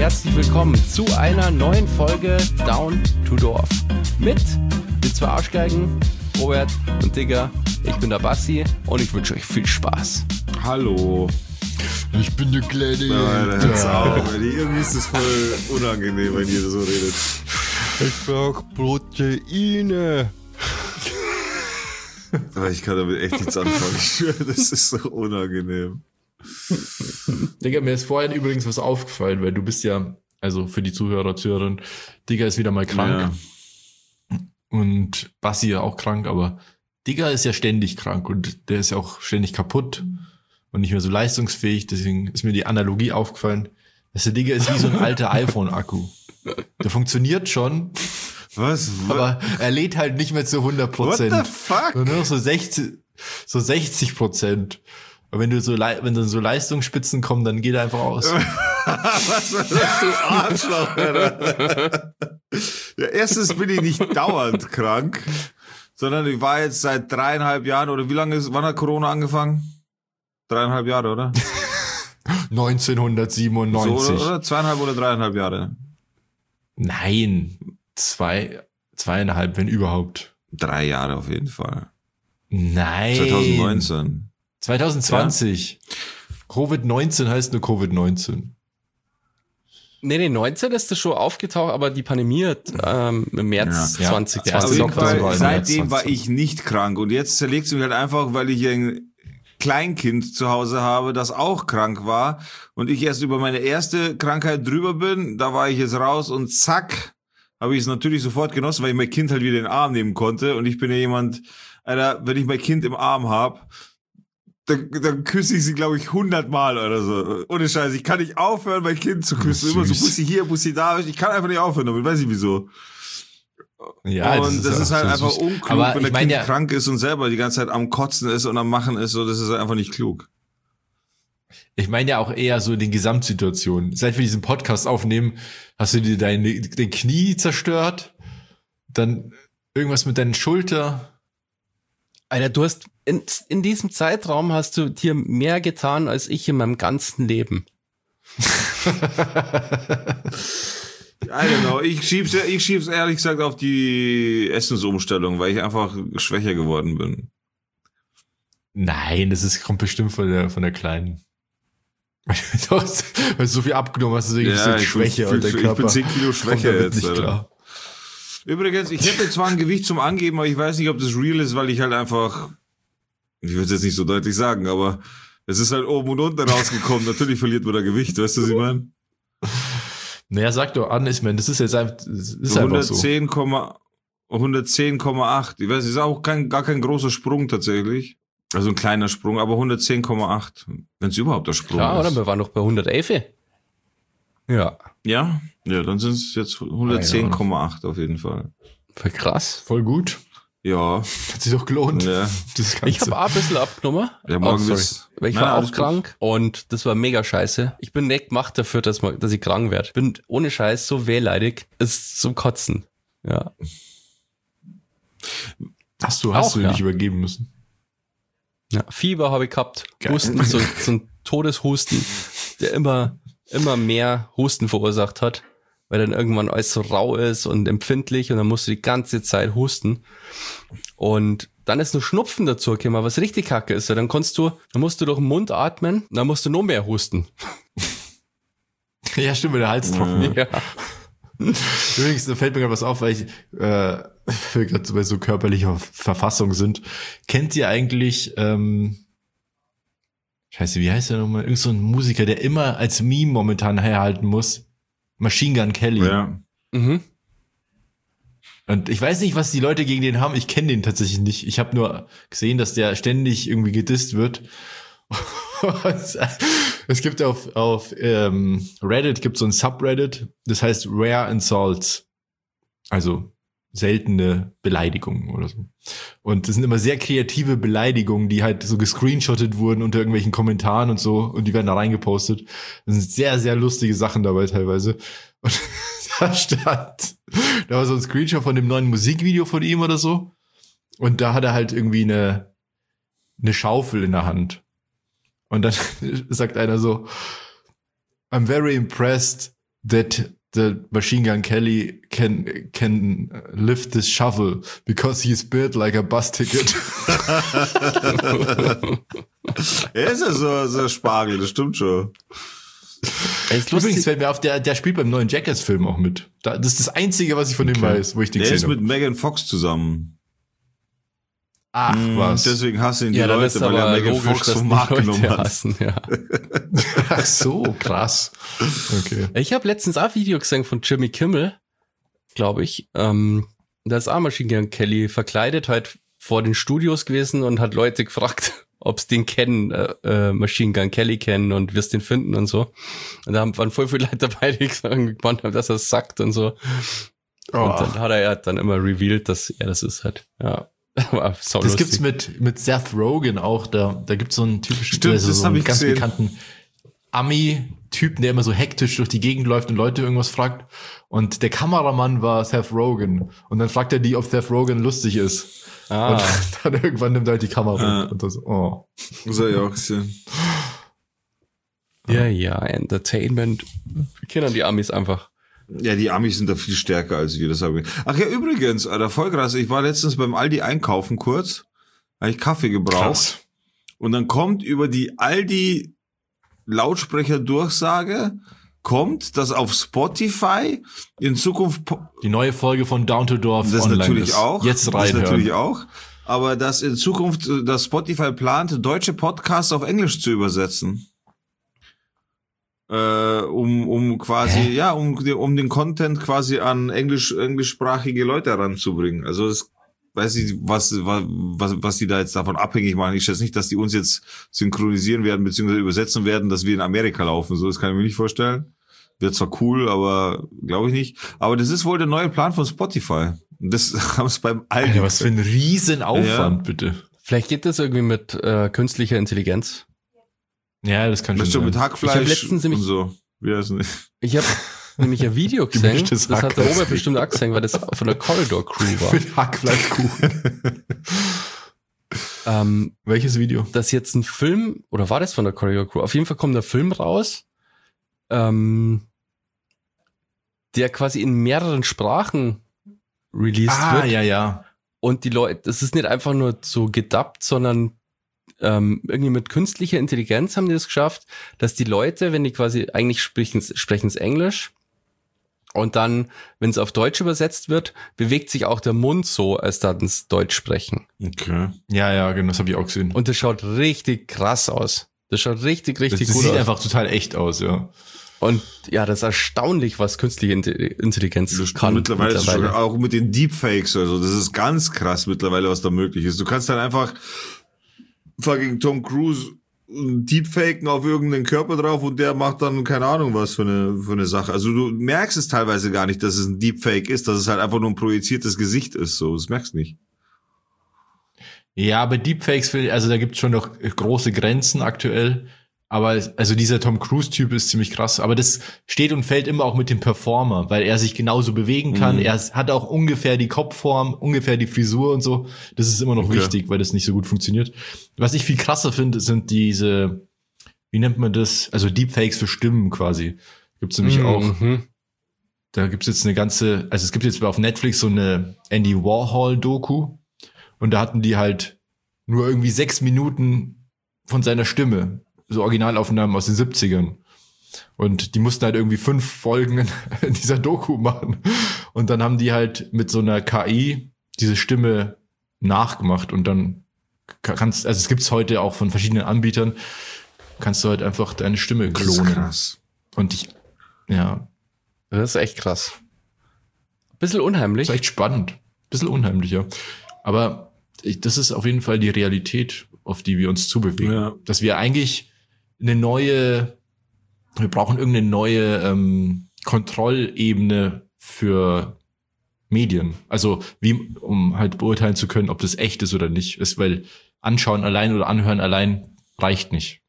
herzlich willkommen zu einer neuen Folge Down to Dorf. Mit den zwei Arschgeigen, Robert und Digga. Ich bin der Bassi und ich wünsche euch viel Spaß. Hallo. Ich bin der kleine Irgendwie ist das voll unangenehm, wenn ihr so redet. Ich brauch Proteine. Aber ich kann damit echt nichts anfangen. Ich schwöre, das ist so unangenehm. Digga, mir ist vorhin übrigens was aufgefallen, weil du bist ja, also für die Zuhörer, Zuhörerinnen, Digga ist wieder mal krank. Ja. Und Bassi ja auch krank, aber Digga ist ja ständig krank und der ist ja auch ständig kaputt und nicht mehr so leistungsfähig. Deswegen ist mir die Analogie aufgefallen, dass der Digga ist wie so ein alter iPhone-Akku. Der funktioniert schon. Was? Aber er lädt halt nicht mehr zu 100%. What the fuck? Nur noch so 60%. Und wenn dann so Leistungsspitzen kommen, dann geht er einfach aus. Was war das, du Arschloch, Alter? Ja, erstens bin ich nicht dauernd krank, sondern ich war jetzt seit 3,5 Jahren, oder wann hat Corona angefangen? 3,5 Jahre, oder? 1997. So, oder 2,5 oder 3,5 Jahre? Nein, 2,5, wenn überhaupt. 3 Jahre auf jeden Fall. Nein. 2019. 2020. Ja. Covid-19 heißt nur Covid-19. Nee, 19 ist das schon aufgetaucht, aber die Pandemie hat im März 2020. Auf jeden Fall, seitdem war ich nicht krank. Und jetzt zerlegt es mich halt einfach, weil ich ein Kleinkind zu Hause habe, das auch krank war. Und ich erst über meine erste Krankheit drüber bin. Da war ich jetzt raus und zack, habe ich es natürlich sofort genossen, weil ich mein Kind halt wieder in den Arm nehmen konnte. Und ich bin ja jemand, Alter, wenn ich mein Kind im Arm habe, dann küsse ich sie, glaube ich, 100 Mal oder so. Ohne Scheiß. Ich kann nicht aufhören, mein Kind zu küssen. Immer so Bussi hier, Bussi da. Ich kann einfach nicht aufhören damit. Weiß ich wieso. Ja, und das ist halt einfach unklug, aber wenn der Kind krank ist und selber die ganze Zeit am Kotzen ist und am Machen ist. So, das ist einfach nicht klug. Ich meine ja auch eher so die Gesamtsituation. Seit wir diesen Podcast aufnehmen, hast du dir dein Knie zerstört. Dann irgendwas mit deiner Schulter. Alter, du hast in diesem Zeitraum hast du dir mehr getan als ich in meinem ganzen Leben. I don't know. Ich schieb's ehrlich gesagt auf die Essensumstellung, weil ich einfach schwächer geworden bin. Nein, kommt bestimmt von der Kleinen. Weil du so viel abgenommen hast, deswegen bist du schwächer und der Körper. Ich bin 10 Kilo schwächer jetzt. Nicht klar. Übrigens, ich hätte zwar ein Gewicht zum Angeben, aber ich weiß nicht, ob das real ist, weil ich halt einfach, ich würde es jetzt nicht so deutlich sagen, aber es ist halt oben und unten rausgekommen. Natürlich verliert man da Gewicht, weißt du, was ich meine? Naja, sag doch an, ich meine, das ist jetzt einfach, das ist so einfach so. 110,8. Ich weiß, ist auch gar kein großer Sprung tatsächlich. Also ein kleiner Sprung, aber 110,8. Wenn es überhaupt der Sprung ist. Ja, oder? Wir waren noch bei 111. Ja. Ja? Ja, dann sind es jetzt 110,8 auf jeden Fall. Voll krass. Voll gut. Ja. Hat sich doch gelohnt. Ja. Ich habe auch ein bisschen abgenommen. Ja, morgen weil ich war auch krank und das war mega scheiße. Ich bin nicht gemacht dafür, dass ich krank werde. Bin ohne Scheiß so wehleidig. Ist zum Kotzen. Ja. Hast du dich übergeben müssen? Ja, Fieber habe ich gehabt. Geil. Husten, so ein Todeshusten, der immer mehr Husten verursacht hat, weil dann irgendwann alles so rau ist und empfindlich und dann musst du die ganze Zeit husten. Und dann ist noch Schnupfen dazu gekommen, was richtig kacke ist. Dann musst du durch den Mund atmen, dann musst du noch mehr husten. Ja, stimmt, der Hals trocken. Ja. Übrigens, da fällt mir gerade was auf, weil wir gerade bei so körperlicher Verfassung sind. Kennt ihr eigentlich, Scheiße, wie heißt der nochmal? Irgend so ein Musiker, der immer als Meme momentan herhalten muss. Machine Gun Kelly. Ja. Mhm. Und ich weiß nicht, was die Leute gegen den haben. Ich kenne den tatsächlich nicht. Ich habe nur gesehen, dass der ständig irgendwie gedisst wird. Es gibt auf Reddit gibt so ein Subreddit, das heißt Rare Insults. Also seltene Beleidigungen oder so. Und das sind immer sehr kreative Beleidigungen, die halt so gescreenshottet wurden unter irgendwelchen Kommentaren und so, und die werden da reingepostet. Das sind sehr, sehr lustige Sachen dabei teilweise. Und da war so ein Screenshot von dem neuen Musikvideo von ihm oder so. Und da hat er halt irgendwie eine Schaufel in der Hand. Und dann sagt einer so, I'm very impressed that the Machine Gun Kelly can lift this shovel because he's built like a bus ticket. Er ist ja so ein Spargel, das stimmt schon. Übrigens fällt mir auf, der spielt beim neuen Jackass-Film auch mit. Das ist das Einzige, was ich von dem weiß, wo ich den gesehen habe. Der ist mit Megan Fox zusammen. Ach, was. Deswegen hassen ihn die Leute, weil er Megan Fox vom Markt genommen hat. Hassen, ja. Ach so, krass. Okay. Ich habe letztens auch ein Video gesehen von Jimmy Kimmel, glaube ich. Da ist auch Machine Gun Kelly verkleidet, halt vor den Studios gewesen und hat Leute gefragt, ob sie den kennen, Machine Gun Kelly kennen und wir es den finden und so. Und da waren voll viele Leute dabei, die gemeint haben, dass er es sagt und so. Und dann hat er dann immer revealed, dass er das ist halt. Ja. Das lustig. Gibt's mit Seth Rogen auch, da gibt's so einen typischen, Stimmt, so einen ganz bekannten Ami-Typen, der immer so hektisch durch die Gegend läuft und Leute irgendwas fragt. Und der Kameramann war Seth Rogen. Und dann fragt er die, ob Seth Rogen lustig ist. Und dann irgendwann nimmt er halt die Kamera und das, Das habe ich auch gesehen. Ja, Entertainment. Wir kennen die Amis einfach. Ja, die Amis sind da viel stärker als wir, das habe ich. Ach ja, übrigens, Alter, voll krass. Ich war letztens beim Aldi einkaufen kurz, habe ich Kaffee gebraucht. Krass. Und dann kommt über die Aldi Lautsprecher-Durchsage, dass auf Spotify in Zukunft die neue Folge von Down to Dorf das online natürlich ist. Auch. Jetzt reinhören. Das natürlich auch. Aber dass in Zukunft das Spotify plant, deutsche Podcasts auf Englisch zu übersetzen. Um quasi, um den Content quasi an englischsprachige Leute heranzubringen. Also das weiß ich, was die da jetzt davon abhängig machen. Ich schätze nicht, dass die uns jetzt synchronisieren werden, beziehungsweise übersetzen werden, dass wir in Amerika laufen. So, das kann ich mir nicht vorstellen. Wird zwar cool, aber glaube ich nicht. Aber das ist wohl der neue Plan von Spotify. Das haben es beim Aldi. Alter, was für ein Riesenaufwand, bitte. Vielleicht geht das irgendwie mit künstlicher Intelligenz. Ja, das kann schon sein. Mit Hackfleisch und so. Wie heißt nicht? Ich habe nämlich ein Video gesehen, das hat der Robert bestimmt auch gesehen, weil das von der Corridor Crew war. Mit Hackfleischkuchen. Welches Video? Das ist jetzt ein Film, oder war das von der Corridor Crew? Auf jeden Fall kommt der Film raus, der quasi in mehreren Sprachen released wird. Ja. Und die Leute, das ist nicht einfach nur so gedubbt, sondern irgendwie mit künstlicher Intelligenz haben die es geschafft, dass die Leute, wenn die quasi eigentlich sprechen es Englisch und dann, wenn es auf Deutsch übersetzt wird, bewegt sich auch der Mund so, als da ins Deutsch sprechen. Okay. Ja, genau, das habe ich auch gesehen. Und das schaut richtig krass aus. Das schaut richtig gut aus. Das sieht einfach total echt aus, ja. Und ja, das ist erstaunlich, was künstliche Intelligenz das kann. Mittlerweile. Schon, auch mit den Deepfakes, also das ist ganz krass mittlerweile, was da möglich ist. Du kannst dann einfach fucking Tom Cruise deepfaken auf irgendeinen Körper drauf und der macht dann keine Ahnung was für eine Sache. Also du merkst es teilweise gar nicht, dass es ein Deepfake ist, dass es halt einfach nur ein projiziertes Gesicht ist. So, das merkst du nicht. Ja, aber Deepfakes, also da gibt's schon noch große Grenzen aktuell. Aber also dieser Tom Cruise-Typ ist ziemlich krass. Aber das steht und fällt immer auch mit dem Performer, weil er sich genauso bewegen kann. Mhm. Er hat auch ungefähr die Kopfform, ungefähr die Frisur und so. Das ist immer noch wichtig, weil das nicht so gut funktioniert. Was ich viel krasser finde, sind diese, wie nennt man das? Also Deepfakes für Stimmen quasi. Gibt's nämlich auch. Da gibt's jetzt eine ganze, also es gibt jetzt auf Netflix so eine Andy Warhol-Doku. Und da hatten die halt nur irgendwie 6 Minuten von seiner Stimme. So Originalaufnahmen aus den 70ern. Und die mussten halt irgendwie 5 Folgen in dieser Doku machen. Und dann haben die halt mit so einer KI diese Stimme nachgemacht. Und dann kannst, also es gibt's heute auch von verschiedenen Anbietern, kannst du halt einfach deine Stimme klonen. Das ist krass. Und das ist echt krass. Bisschen unheimlich. Das ist echt spannend. Bisschen unheimlich, ja. Aber das ist auf jeden Fall die Realität, auf die wir uns zubewegen. Ja. Dass wir eigentlich wir brauchen irgendeine neue Kontrollebene für Medien. Also um halt beurteilen zu können, ob das echt ist oder nicht. Weil anschauen allein oder anhören allein reicht nicht.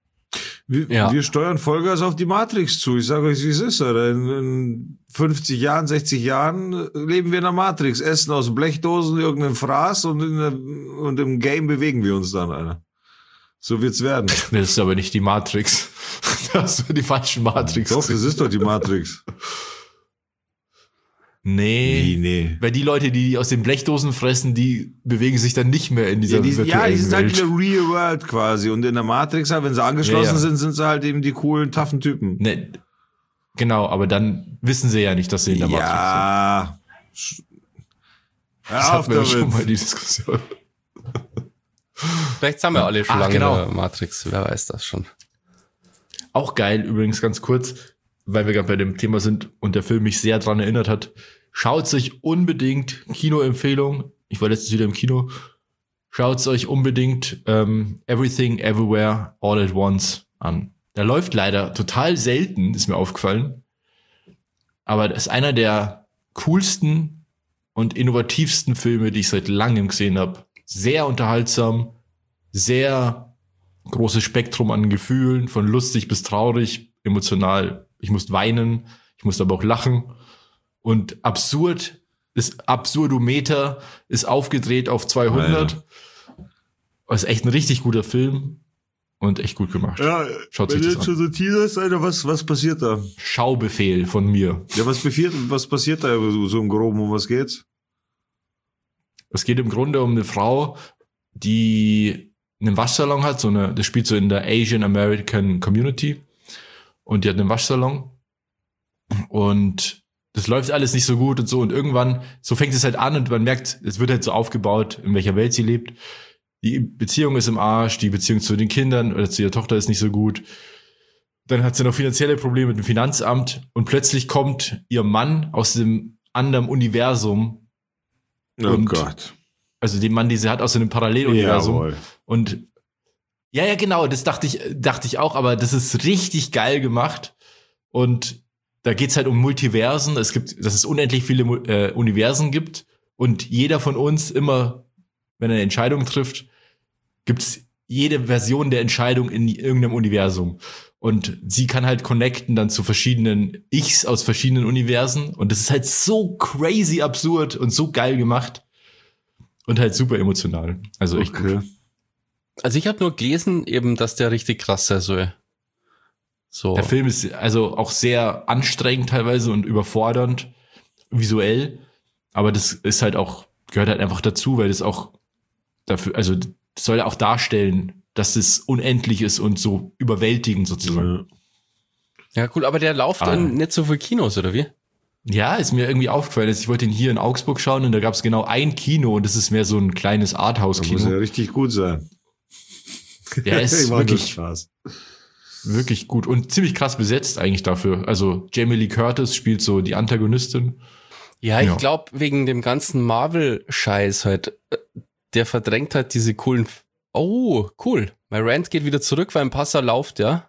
Wir steuern Vollgas auf die Matrix zu. Ich sage euch, wie es ist. Oder? In 50 Jahren, 60 Jahren leben wir in der Matrix, essen aus Blechdosen irgendeinen Fraß und im Game bewegen wir uns dann, Alter. So wird's werden. Das ist aber nicht die Matrix. Das ist die falschen Matrix. Doch, das ist doch die Matrix. Nee. Weil die Leute, die aus den Blechdosen fressen, die bewegen sich dann nicht mehr in dieser virtuellen die sind halt Welt. in der Real World quasi. Und in der Matrix, halt, wenn sie angeschlossen sind, sind sie halt eben die coolen, taffen Typen. Nee. Genau, aber dann wissen sie ja nicht, dass sie in der Matrix sind. Das hatten wir schon mal die Diskussion. Vielleicht haben wir alle schon lange genau. in der Matrix, wer weiß das schon. Auch geil, übrigens ganz kurz, weil wir gerade bei dem Thema sind und der Film mich sehr dran erinnert hat. Schaut euch unbedingt, Kinoempfehlung, ich war letztens wieder im Kino, schaut euch unbedingt Everything, Everywhere, All at Once an. Der läuft leider total selten, ist mir aufgefallen. Aber das ist einer der coolsten und innovativsten Filme, die ich seit langem gesehen habe. Sehr unterhaltsam, sehr großes Spektrum an Gefühlen, von lustig bis traurig, emotional. Ich musste weinen, ich musste aber auch lachen. Und absurd, das Absurdometer ist aufgedreht auf 200. Das ist echt ein richtig guter Film und echt gut gemacht. Ja, schaut wenn sich du das jetzt schon an. so teaserst, Alter, was passiert da? Schaubefehl von mir. Ja, was passiert da so im Groben, um was geht's? Es geht im Grunde um eine Frau, die einen Waschsalon hat, das spielt so in der Asian American Community. Und die hat einen Waschsalon. Und das läuft alles nicht so gut und so. Und irgendwann, so fängt es halt an und man merkt, es wird halt so aufgebaut, in welcher Welt sie lebt. Die Beziehung ist im Arsch, die Beziehung zu den Kindern oder zu ihrer Tochter ist nicht so gut. Dann hat sie noch finanzielle Probleme mit dem Finanzamt und plötzlich kommt ihr Mann aus dem anderen Universum. Oh Gott. Also den Mann, den sie hat aus einem Paralleluniversum. Jawohl. Und ja, genau, das dachte ich auch, aber das ist richtig geil gemacht. Und da geht's halt um Multiversen. Dass es unendlich viele Universen gibt. Und jeder von uns immer, wenn er eine Entscheidung trifft, gibt's jede Version der Entscheidung in irgendeinem Universum. Und sie kann halt connecten dann zu verschiedenen Ichs aus verschiedenen Universen. Und das ist halt so crazy absurd und so geil gemacht. Und halt super emotional. Also echt gut. Also ich habe nur gelesen, eben, dass der richtig krass sein soll. So. Der Film ist also auch sehr anstrengend teilweise und überfordernd visuell. Aber das ist halt auch, gehört halt einfach dazu, weil das auch dafür, also das soll auch darstellen, dass es unendlich ist und so überwältigend sozusagen. Ja, cool, aber der läuft in nicht so viel Kinos, oder wie? Ja, ist mir irgendwie aufgefallen. Ich wollte ihn hier in Augsburg schauen und da gab es genau ein Kino und das ist mehr so ein kleines Arthouse-Kino. Das muss ja richtig gut sein. Der ist wirklich gut und ziemlich krass besetzt eigentlich dafür. Also Jamie Lee Curtis spielt so die Antagonistin. Ja, ich glaube, wegen dem ganzen Marvel-Scheiß halt, der verdrängt halt diese coolen... Oh, cool. Mein Rant geht wieder zurück, weil ein Passer läuft, ja?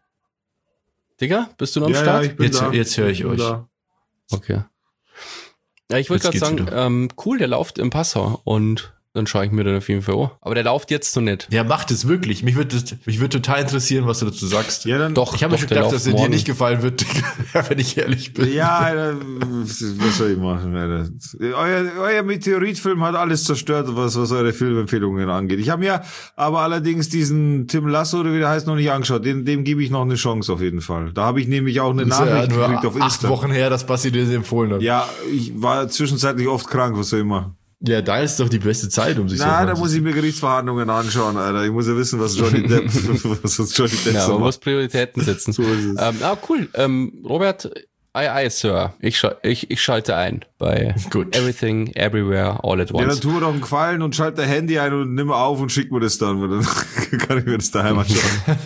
Digga, bist du noch am Start? Ja, ich bin da. Jetzt höre ich euch. Da. Okay. Ja, ich wollte gerade sagen, cool, der läuft im Passau und dann schaue ich mir den auf jeden Fall an. Aber der läuft jetzt noch nicht. Der macht es wirklich. Mich würde total interessieren, was du dazu sagst. Ja, dann Doch, ich habe mir schon gedacht, dass er dir nicht gefallen wird, wenn ich ehrlich bin. Ja, Alter, was soll ich machen, Alter? Euer Meteoritfilm hat alles zerstört, was eure Filmempfehlungen angeht. Ich habe mir aber allerdings diesen Tim Lasso, oder wie der heißt, noch nicht angeschaut. Dem gebe ich noch eine Chance auf jeden Fall. Da habe ich nämlich auch eine Nachricht gekriegt auf Insta. 8 Wochen her, dass Basti dir das empfohlen hat. Ja, ich war zwischenzeitlich oft krank, was soll ich machen? Ja, da ist doch die beste Zeit, um sich so da muss ich mir Gerichtsverhandlungen anschauen, Alter. Ich muss ja wissen, was Johnny Depp Ja, so man macht. muss Prioritäten setzen. So ist es. Cool. Robert, aye, Sir. Ich schalte ein bei Gut. Everything, Everywhere, All at Ja, dann Once. tu mir doch einen Gefallen und schalt dein Handy ein und nimm mal auf und schick mir das dann, weil dann kann ich mir das daheim anschauen.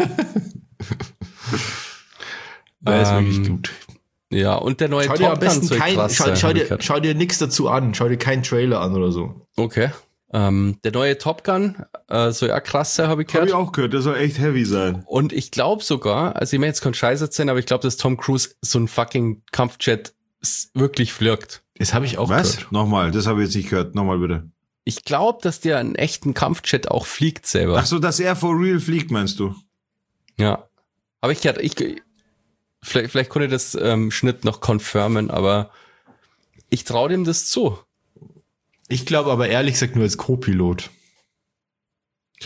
Der ist wirklich gut. Ja, und der neue Schau dir am Top Gun besten soll krass sein, schau dir nichts dazu an. Schau dir keinen Trailer an oder so. Okay. Der neue Top Gun soll ja krass sein, habe ich Hab gehört. ich auch gehört, der soll echt heavy sein. Und ich glaube sogar, also ich meine jetzt kein Scheiß erzählen, aber ich glaube, dass Tom Cruise so ein fucking Kampfjet wirklich flirgt. Das habe ich auch Was? gehört. Nochmal, das habe ich jetzt nicht gehört. Nochmal bitte. Ich glaube, dass der einen echten Kampfjet auch fliegt selber. Ach so, dass er for real fliegt, meinst du? Ja. Aber ich gehört, vielleicht konnte das Schnitt noch confirmen, aber ich traue dem das zu. Ich glaube aber ehrlich gesagt nur als Co-Pilot.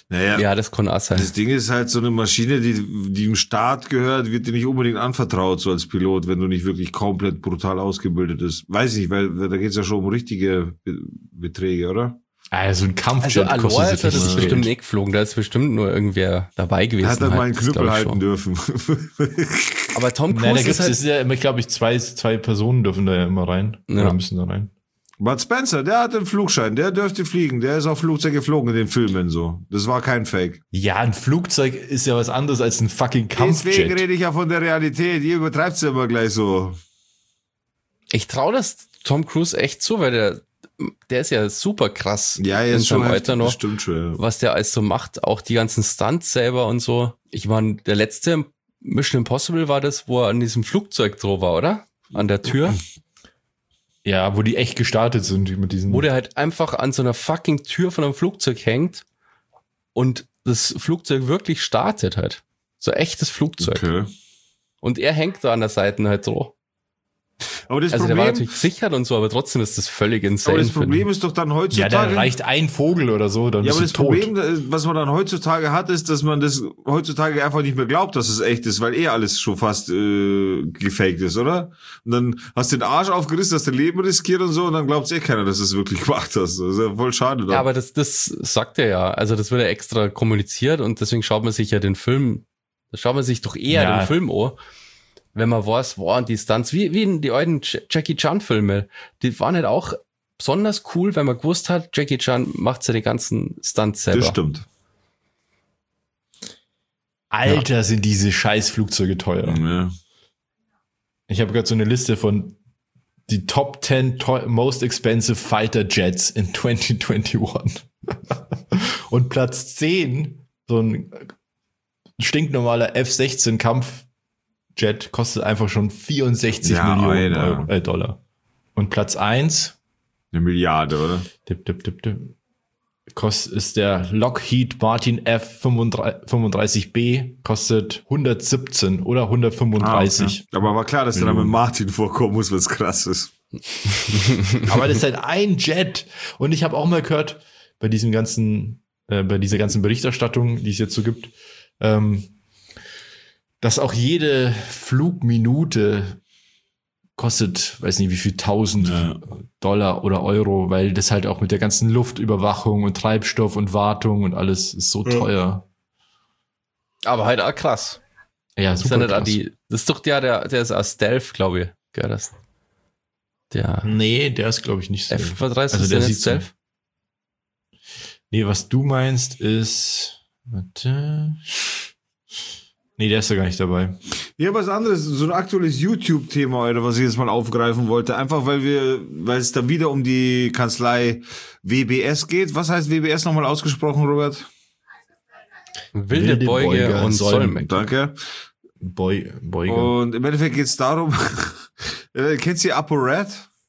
Naja, Ja, das kann auch sein. das Ding ist halt so eine Maschine, die dem Staat gehört, wird dir nicht unbedingt anvertraut, so als Pilot, wenn du nicht wirklich komplett brutal ausgebildet bist. Weiß ich, weil da geht's ja schon um richtige Beträge, oder? Also ein Also Kampfjet Aloha kostet ist ja das richtig bestimmt Geld. nicht geflogen, da ist bestimmt nur irgendwer dabei gewesen. Er hat dann mal einen das glaub Knüppel ich halten schon. dürfen. Aber Tom Nein, da Cruise gibt's, ist halt, ist ja immer, glaube ich, zwei Personen dürfen da ja immer rein. Ja. Oder müssen da rein. Bud Spencer, der hat einen Flugschein, der dürfte fliegen, der ist auf Flugzeug geflogen in den Filmen so. Das war kein Fake. Ja, ein Flugzeug ist ja was anderes als ein fucking Deswegen Kampfjet. rede ich ja von der Realität, ihr übertreibt es ja immer gleich so. ich traue das Tom Cruise echt zu, weil der ist ja super krass Ja, in jetzt schon seinem heftig, Alter noch, das stimmt schon. Ja. was der alles so macht, auch die ganzen Stunts selber und so. Ich meine, der letzte Mission Impossible war das, wo er an diesem Flugzeug drauf war, oder? An der Tür. Ja, wo die echt gestartet sind mit diesen. Wo der halt einfach an so einer fucking Tür von einem Flugzeug hängt und das Flugzeug wirklich startet halt. So echtes Flugzeug. Okay. Und er hängt da an der Seite halt drauf. Aber das Also der war Problem, natürlich gesichert und so, aber trotzdem ist das völlig insane. aber das finde Problem ist doch dann ja, heutzutage. da reicht ein Vogel oder so, dann Ja, aber das bist du tot. Problem, was man dann heutzutage hat, ist, dass man das heutzutage einfach nicht mehr glaubt, dass es echt ist, weil alles schon fast gefaked ist, oder? Und dann hast du den Arsch aufgerissen, hast dein Leben riskiert und so, und dann glaubt keiner, dass du es wirklich gemacht hast. Das ist ja voll schade. Ja, aber das sagt er ja. Also das wird ja extra kommuniziert und deswegen schaut man sich ja den Film, da schaut man sich doch eher Ja. den Film an, wenn man weiß, wow, die Stunts, wie in die alten Jackie Chan Filme, die waren halt auch besonders cool, weil man gewusst hat, Jackie Chan macht ja die ganzen Stunts selber. Das stimmt. Alter, sind diese scheiß Flugzeuge teuer. Ja. Ich habe gerade so eine Liste von die Top 10 most expensive fighter jets in 2021. Und Platz 10, so ein stinknormaler F-16 Kampfjet kostet einfach schon 64 Ja, Millionen Alter. Dollar. Und Platz 1 1 Milliarde, oder? ist der Lockheed Martin F-35B, kostet 117 oder 135. Okay. Aber war klar, dass der Name Martin vorkommen muss, was krass ist. Aber das ist halt ein Jet. Und ich habe auch mal gehört, bei dieser ganzen Berichterstattung, die es jetzt so gibt, dass auch jede Flugminute kostet, weiß nicht wie viel, 1000 Dollar oder Euro, weil das halt auch mit der ganzen Luftüberwachung und Treibstoff und Wartung und alles ist so teuer. Aber halt auch krass. Ja, Das ist, ja super nicht auch krass. das ist doch der ist aus Stealth, glaube ich. Gell, das. Der Nee, der ist, glaube ich, nicht so. F-35 Also ist der der sieht nicht Stealth? Nee, was du meinst ist, warte. Nee, der ist ja gar nicht dabei. Ja, was anderes, so ein aktuelles YouTube-Thema, oder was ich jetzt mal aufgreifen wollte, einfach weil es da wieder um die Kanzlei WBS geht. Was heißt WBS nochmal ausgesprochen, Robert? Wilde Beuge und Solmecke. Danke. Beuge. Und im Endeffekt geht's darum, kennst du ApoRed?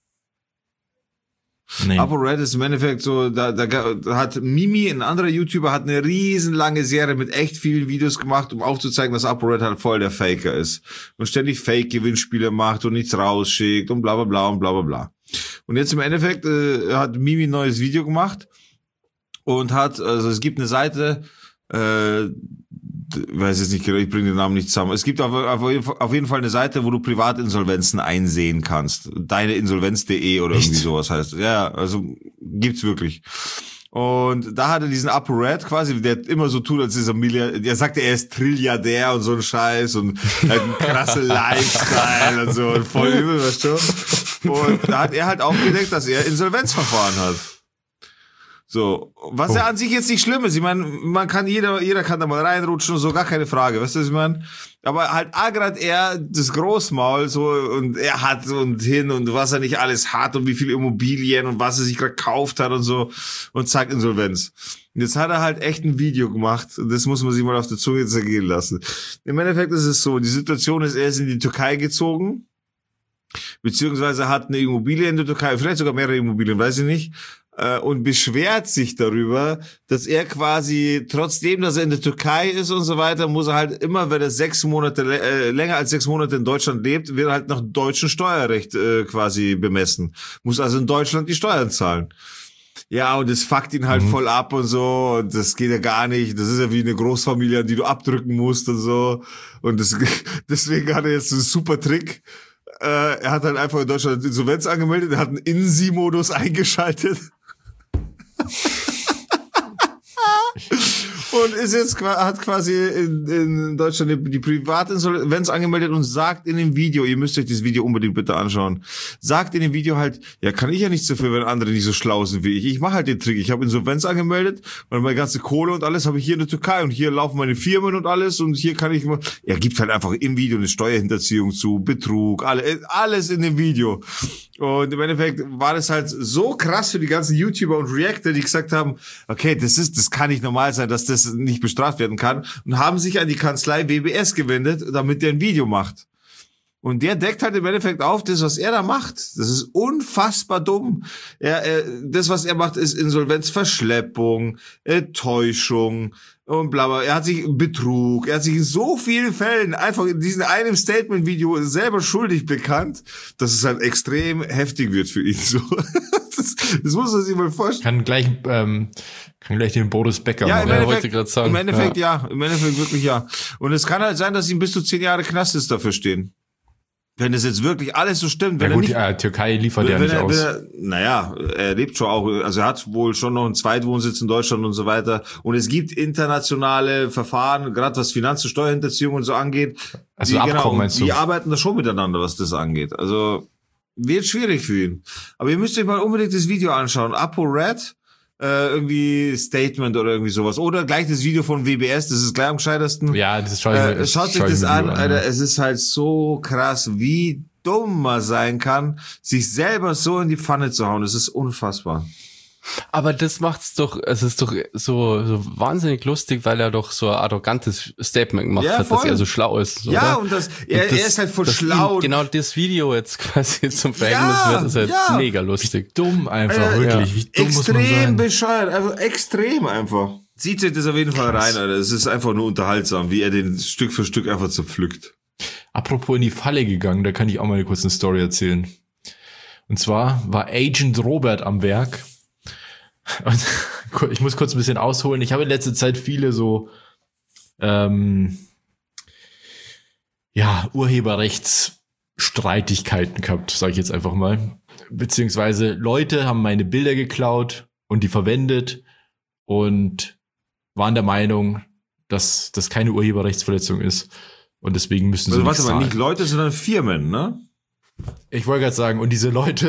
Nee. ApoRed ist im Endeffekt so, da hat Mimi, ein anderer YouTuber, hat eine riesenlange Serie mit echt vielen Videos gemacht, um aufzuzeigen, dass ApoRed halt voll der Faker ist. Und ständig Fake-Gewinnspiele macht und nichts rausschickt und bla bla bla und bla bla bla. Und jetzt im Endeffekt hat Mimi ein neues Video gemacht und also es gibt eine Seite, weiß jetzt nicht genau, ich bringe den Namen nicht zusammen. Es gibt auf jeden Fall eine Seite, wo du Privatinsolvenzen einsehen kannst. Deineinsolvenz.de oder irgendwie sowas heißt. Ja, also gibt's wirklich. Und da hat er diesen ApoRed quasi, der immer so tut, als ist er Milliardär. Der sagt, er ist Trilliardär und so ein Scheiß und hat einen krassen Lifestyle und so und voll übel, weißt du? Und da hat er halt aufgedeckt, dass er Insolvenzverfahren hat. So, was ja an sich jetzt nicht schlimm ist. Ich meine, jeder kann da mal reinrutschen und so, gar keine Frage, weißt du, was ich meine? Aber halt gerade er das Großmaul so und er hat und hin und was er nicht alles hat und wie viele Immobilien und was er sich gerade gekauft hat und so und zack, Insolvenz. Und jetzt hat er halt echt ein Video gemacht und das muss man sich mal auf der Zunge zergehen lassen. Im Endeffekt ist es so, die Situation ist, er ist in die Türkei gezogen, beziehungsweise hat eine Immobilie in der Türkei, vielleicht sogar mehrere Immobilien, weiß ich nicht, und beschwert sich darüber, dass er quasi, trotzdem, dass er in der Türkei ist und so weiter, muss er halt immer, wenn er 6 Monate, länger als 6 Monate in Deutschland lebt, wird er halt nach deutschem Steuerrecht quasi bemessen. Muss also in Deutschland die Steuern zahlen. Ja, und das fuckt ihn halt voll ab und so. Und das geht ja gar nicht. Das ist ja wie eine Großfamilie, die du abdrücken musst und so. Und deswegen hat er jetzt einen super Trick. Er hat halt einfach in Deutschland Insolvenz angemeldet. Er hat einen In-Sie-Modus eingeschaltet. Und hat quasi in Deutschland die Privatinsolvenz angemeldet und sagt in dem Video, ihr müsst euch das Video unbedingt bitte anschauen, sagt in dem Video halt, ja, kann ich ja nichts dafür, wenn andere nicht so schlau sind wie ich. Ich mache halt den Trick. Ich habe Insolvenz angemeldet und meine ganze Kohle und alles habe ich hier in der Türkei und hier laufen meine Firmen und alles und hier kann ich mal. Er gibt halt einfach im Video eine Steuerhinterziehung zu, Betrug, alles in dem Video. Und im Endeffekt war das halt so krass für die ganzen YouTuber und Reactor, die gesagt haben, okay, das kann nicht normal sein, dass das nicht bestraft werden kann, und haben sich an die Kanzlei WBS gewendet, damit der ein Video macht. Und der deckt halt im Endeffekt auf, das, was er da macht. Das ist unfassbar dumm. Das, was er macht, ist Insolvenzverschleppung, Täuschung und bla bla. Er hat sich Betrug, er hat sich in so vielen Fällen einfach in diesem einem Statement-Video selber schuldig bekannt, dass es halt extrem heftig wird für ihn. So. Das muss man sich mal vorstellen. Kann gleich den Boris Becker machen. Ja, wollte ich gerade sagen. Im Endeffekt ja. Im Endeffekt wirklich ja. Und es kann halt sein, dass ihm bis zu 10 Jahre Knast ist dafür stehen. Wenn das jetzt wirklich alles so stimmt. Wenn ja gut, er nicht, Türkei liefert ja nicht aus. Er lebt schon auch, also er hat wohl schon noch einen Zweitwohnsitz in Deutschland und so weiter. Und es gibt internationale Verfahren, gerade was Finanz- und Steuerhinterziehung und so angeht. Also Abkommen meinst du? Die arbeiten da schon miteinander, was das angeht. Also wird schwierig für ihn. Aber ihr müsst euch mal unbedingt das Video anschauen. ApoRed, irgendwie Statement oder irgendwie sowas. Oder gleich das Video von WBS, das ist gleich am gescheitersten. Ja, das schaut sich das an, Alter. Es ist halt so krass, wie dumm man sein kann, sich selber so in die Pfanne zu hauen. Das ist unfassbar. Aber das macht's doch, es ist doch so wahnsinnig lustig, weil er doch so ein arrogantes Statement gemacht hat, dass er so schlau ist. Ja, oder? und er ist halt voll schlau. Genau das Video jetzt quasi zum Verhängnis wird, ist halt mega lustig. Wie dumm einfach, wirklich. Wie dumm extrem muss man sein? Bescheuert, also extrem einfach. Zieht sich das auf jeden Fall rein, Alter. Es ist einfach nur unterhaltsam, wie er den Stück für Stück einfach zerpflückt. Apropos in die Falle gegangen, da kann ich auch mal kurz eine Story erzählen. Und zwar war Agent Robert am Werk. Und ich muss kurz ein bisschen ausholen. Ich habe in letzter Zeit viele so Urheberrechtsstreitigkeiten gehabt, sage ich jetzt einfach mal. Beziehungsweise Leute haben meine Bilder geklaut und die verwendet und waren der Meinung, dass das keine Urheberrechtsverletzung ist. Und deswegen müssen sie warte mal, nicht Leute, sondern Firmen, ne? Ich wollte gerade sagen, und diese Leute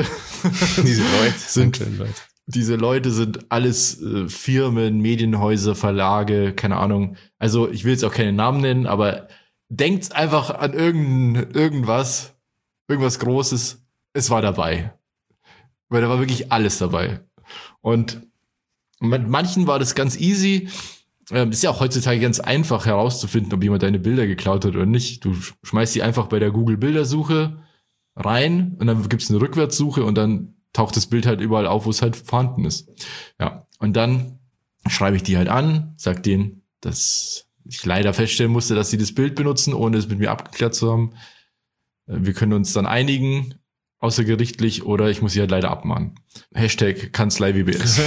Diese Leute sind alles Firmen, Medienhäuser, Verlage, keine Ahnung. Also ich will jetzt auch keine Namen nennen, aber denkt einfach an irgendwas Großes. Es war dabei. Weil da war wirklich alles dabei. Und mit manchen war das ganz easy. Ist ja auch heutzutage ganz einfach herauszufinden, ob jemand deine Bilder geklaut hat oder nicht. Du schmeißt sie einfach bei der Google-Bildersuche rein und dann gibt's eine Rückwärtssuche und dann taucht das Bild halt überall auf, wo es halt vorhanden ist. Ja, und dann schreibe ich die halt an, sag denen, dass ich leider feststellen musste, dass sie das Bild benutzen, ohne es mit mir abgeklärt zu haben. Wir können uns dann einigen, außergerichtlich, oder ich muss sie halt leider abmahnen. Hashtag Kanzlei WBS.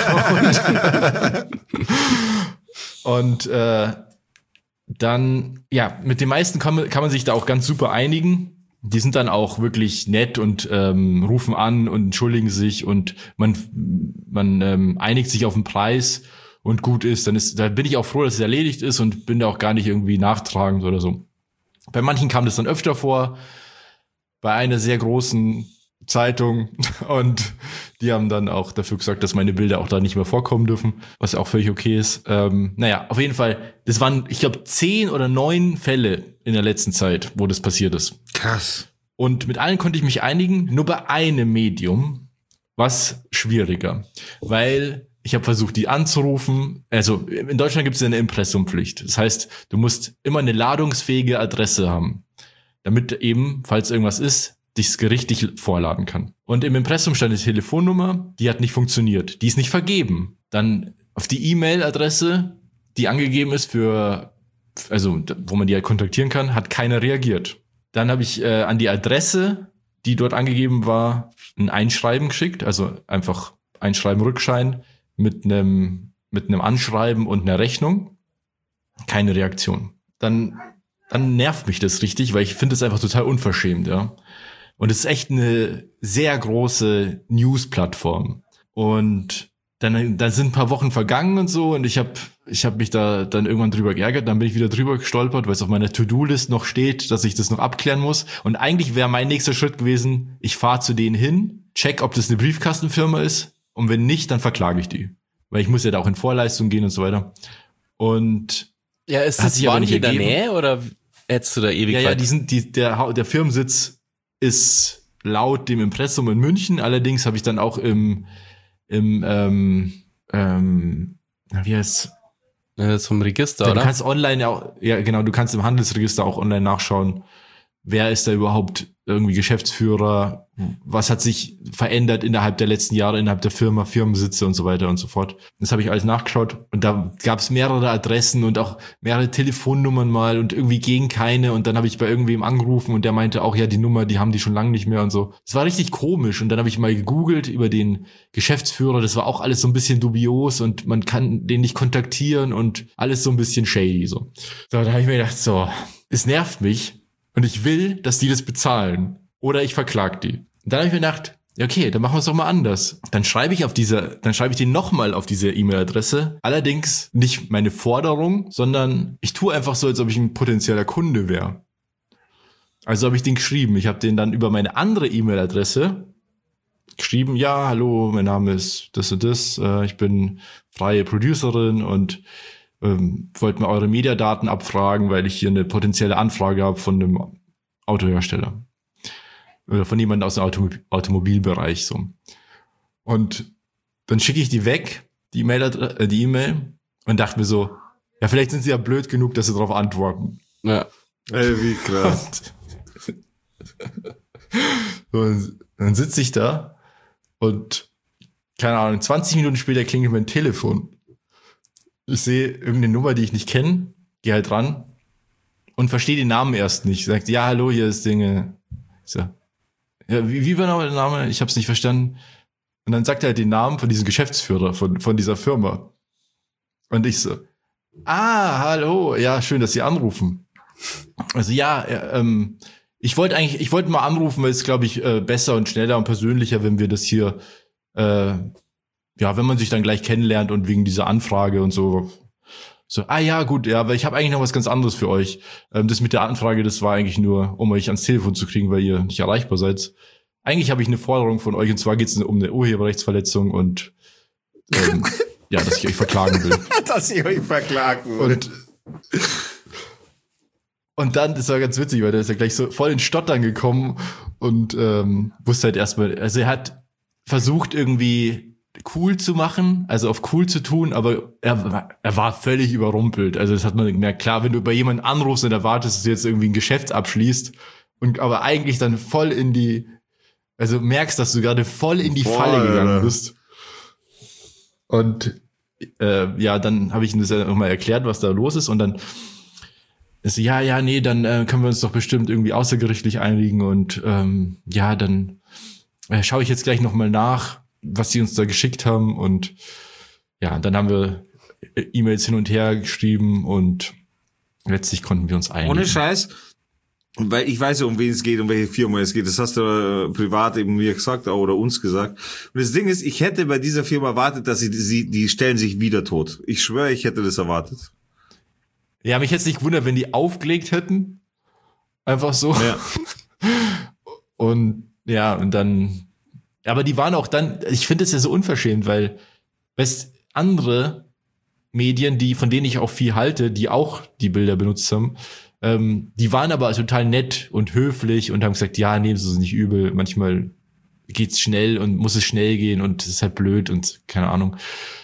Und dann, ja, mit den meisten kann man sich da auch ganz super einigen. Die sind dann auch wirklich nett und rufen an und entschuldigen sich und man einigt sich auf den Preis und gut ist. Da bin ich auch froh, dass es erledigt ist und bin da auch gar nicht irgendwie nachtragend oder so. Bei manchen kam das dann öfter vor, bei einer sehr großen Zeitung, und die haben dann auch dafür gesorgt, dass meine Bilder auch da nicht mehr vorkommen dürfen, was auch völlig okay ist. Naja, auf jeden Fall, das waren, ich glaube, 10 oder 9 Fälle in der letzten Zeit, wo das passiert ist. Krass. Und mit allen konnte ich mich einigen, nur bei einem Medium war es schwieriger, weil ich habe versucht, die anzurufen. Also in Deutschland gibt es ja eine Impressumpflicht. Das heißt, du musst immer eine ladungsfähige Adresse haben, damit eben, falls irgendwas ist, dich gerichtlich vorladen kann. Und im Impressum stand die Telefonnummer, die hat nicht funktioniert. Die ist nicht vergeben. Dann auf die E-Mail-Adresse, die angegeben ist also wo man die halt kontaktieren kann, hat keiner reagiert. Dann habe ich an die Adresse, die dort angegeben war, ein Einschreiben geschickt, also einfach Einschreiben, Rückschein mit einem Anschreiben und einer Rechnung. Keine Reaktion. Dann nervt mich das richtig, weil ich finde es einfach total unverschämt, ja. Und es ist echt eine sehr große News-Plattform. Und dann sind ein paar Wochen vergangen und so, und ich hab mich da dann irgendwann drüber geärgert, dann bin ich wieder drüber gestolpert, weil es auf meiner To-Do-List noch steht, dass ich das noch abklären muss. Und eigentlich wäre mein nächster Schritt gewesen, ich fahre zu denen hin, check, ob das eine Briefkastenfirma ist, und wenn nicht, dann verklage ich die. Weil ich muss ja da auch in Vorleistung gehen und so weiter. Und ja, ist das waren die in der Nähe oder hättest du da ewig Ja, der Firmensitz ist laut dem Impressum in München, allerdings habe ich dann auch wie heißt vom Register, ja, oder? Du kannst online auch, ja genau, du kannst im Handelsregister auch online nachschauen, wer ist da überhaupt irgendwie Geschäftsführer, was hat sich verändert innerhalb der letzten Jahre, innerhalb der Firma, Firmensitze und so weiter und so fort. Das habe ich alles nachgeschaut, und da gab es mehrere Adressen und auch mehrere Telefonnummern mal und irgendwie gegen keine, und dann habe ich bei irgendwem angerufen und der meinte auch, ja, die Nummer, die haben die schon lange nicht mehr und so. Es war richtig komisch, und dann habe ich mal gegoogelt über den Geschäftsführer, das war auch alles so ein bisschen dubios und man kann den nicht kontaktieren und alles so ein bisschen shady so. So, da habe ich mir gedacht, so, es nervt mich. Und ich will, dass die das bezahlen. Oder ich verklag die. Und dann habe ich mir gedacht, ja, okay, dann machen wir es doch mal anders. Dann schreibe ich den nochmal auf diese E-Mail-Adresse. Allerdings nicht meine Forderung, sondern ich tue einfach so, als ob ich ein potenzieller Kunde wäre. Also habe ich den geschrieben. Ich habe den dann über meine andere E-Mail-Adresse geschrieben, ja, hallo, mein Name ist das und das. Ich bin freie Producerin und wollte mir eure Mediadaten abfragen, weil ich hier eine potenzielle Anfrage habe von einem Autohersteller. Oder von jemandem aus dem Automobilbereich. So. Und dann schicke ich die weg, die E-Mail, und dachte mir so, ja, vielleicht sind sie ja blöd genug, dass sie darauf antworten. Ja. Ey, wie krass. Und dann sitze ich da und, keine Ahnung, 20 Minuten später klingelt mein Telefon. Ich sehe irgendeine Nummer, die ich nicht kenne, gehe halt ran und verstehe den Namen erst nicht. Sagt, ja, hallo, hier ist Dinge. Ich so, ja, wie war der Name? Ich hab's nicht verstanden. Und dann sagt er halt den Namen von diesem Geschäftsführer von dieser Firma. Und ich so, hallo, ja, schön, dass Sie anrufen. Also ja, ich wollte mal anrufen, weil es, glaube ich, besser und schneller und persönlicher, wenn wir das hier wenn man sich dann gleich kennenlernt und wegen dieser Anfrage und so. So, ja, gut, ja, weil ich habe eigentlich noch was ganz anderes für euch. Das mit der Anfrage, das war eigentlich nur, um euch ans Telefon zu kriegen, weil ihr nicht erreichbar seid. Eigentlich habe ich eine Forderung von euch, und zwar geht es um eine Urheberrechtsverletzung und dass ich euch verklagen will. Dass ich euch verklagen will. Und dann, das war ganz witzig, weil der ist ja gleich so voll in Stottern gekommen und wusste halt erstmal, also er hat versucht irgendwie cool zu machen, also auf cool zu tun, aber er war völlig überrumpelt. Also das hat man gemerkt. Klar, wenn du bei jemandem anrufst und erwartest, dass du jetzt irgendwie ein Geschäft abschließt und aber eigentlich dann voll merkst, dass du gerade voll in die Falle gegangen bist. Und dann habe ich ihm das ja nochmal erklärt, was da los ist, und dann ist nee, dann können wir uns doch bestimmt irgendwie außergerichtlich einigen, und dann schaue ich jetzt gleich nochmal nach, was sie uns da geschickt haben, und ja, dann haben wir E-Mails hin und her geschrieben und letztlich konnten wir uns einigen. Ohne Scheiß, weil ich weiß ja, um wen es geht, um welche Firma es geht. Das hast du privat eben mir gesagt oder uns gesagt. Und das Ding ist, ich hätte bei dieser Firma erwartet, dass die stellen sich wieder tot. Ich schwöre, ich hätte das erwartet. Ja, mich hätte es nicht gewundert, wenn die aufgelegt hätten. Einfach so. Ja. Und dann aber die waren auch dann, ich finde es ja so unverschämt, weil andere Medien, von denen ich auch viel halte, die auch die Bilder benutzt haben, die waren aber total nett und höflich und haben gesagt, ja, nehmen Sie es nicht übel, manchmal geht's schnell und muss es schnell gehen und es ist halt blöd und keine Ahnung.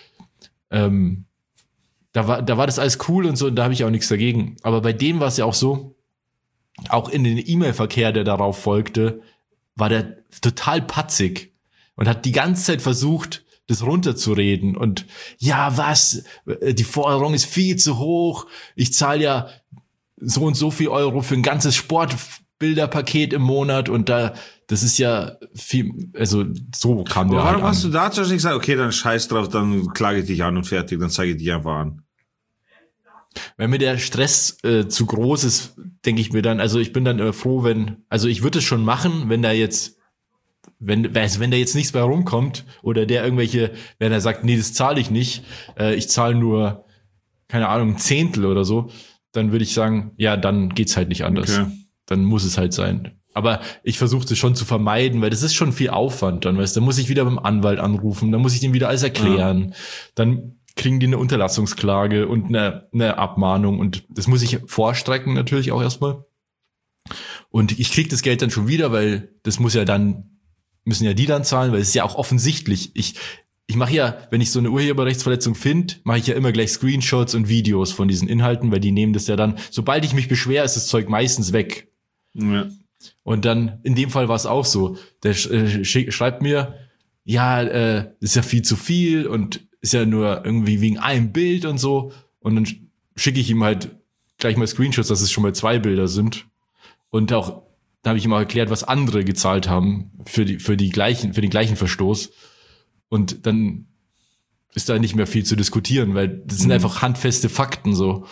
Da war das alles cool und so, und da habe ich auch nichts dagegen. Aber bei dem war es ja auch so, auch in den E-Mail-Verkehr, der darauf folgte, war der total patzig und hat die ganze Zeit versucht, das runterzureden und die Forderung ist viel zu hoch, ich zahle ja so und so viel Euro für ein ganzes Sportbilderpaket im Monat und da das ist ja viel, also so kam der warum halt hast du dazu nicht gesagt, okay, dann scheiß drauf, dann klage ich dich an und fertig, dann zeige ich dich einfach an? Wenn mir der Stress zu groß ist, denke ich mir dann, also ich bin dann froh, also ich würde es schon machen, wenn da jetzt, wenn da jetzt nichts mehr rumkommt oder der wenn er sagt, nee, das zahle ich nicht, ich zahle nur, keine Ahnung, ein Zehntel oder so, dann würde ich sagen, ja, dann geht's halt nicht anders. Okay. Dann muss es halt sein. Aber ich versuche das schon zu vermeiden, weil das ist schon viel Aufwand dann, weißt du, da muss ich wieder beim Anwalt anrufen, dann muss ich dem wieder alles erklären, dann kriegen die eine Unterlassungsklage und eine Abmahnung und das muss ich vorstrecken natürlich auch erstmal. Und ich krieg das Geld dann schon wieder, weil das müssen ja die dann zahlen, weil es ist ja auch offensichtlich. Ich mache ja, wenn ich so eine Urheberrechtsverletzung finde, mache ich ja immer gleich Screenshots und Videos von diesen Inhalten, weil die nehmen das ja dann, sobald ich mich beschwere, ist das Zeug meistens weg. Ja. Und dann, in dem Fall war es auch so, der schreibt mir, ja, ist ja viel zu viel und ist ja nur irgendwie wegen einem Bild und so. Und dann schicke ich ihm halt gleich mal Screenshots, dass es schon mal 2 Bilder sind. Und auch, da habe ich ihm auch erklärt, was andere gezahlt haben für den gleichen Verstoß. Und dann ist da nicht mehr viel zu diskutieren, weil das sind einfach handfeste Fakten so.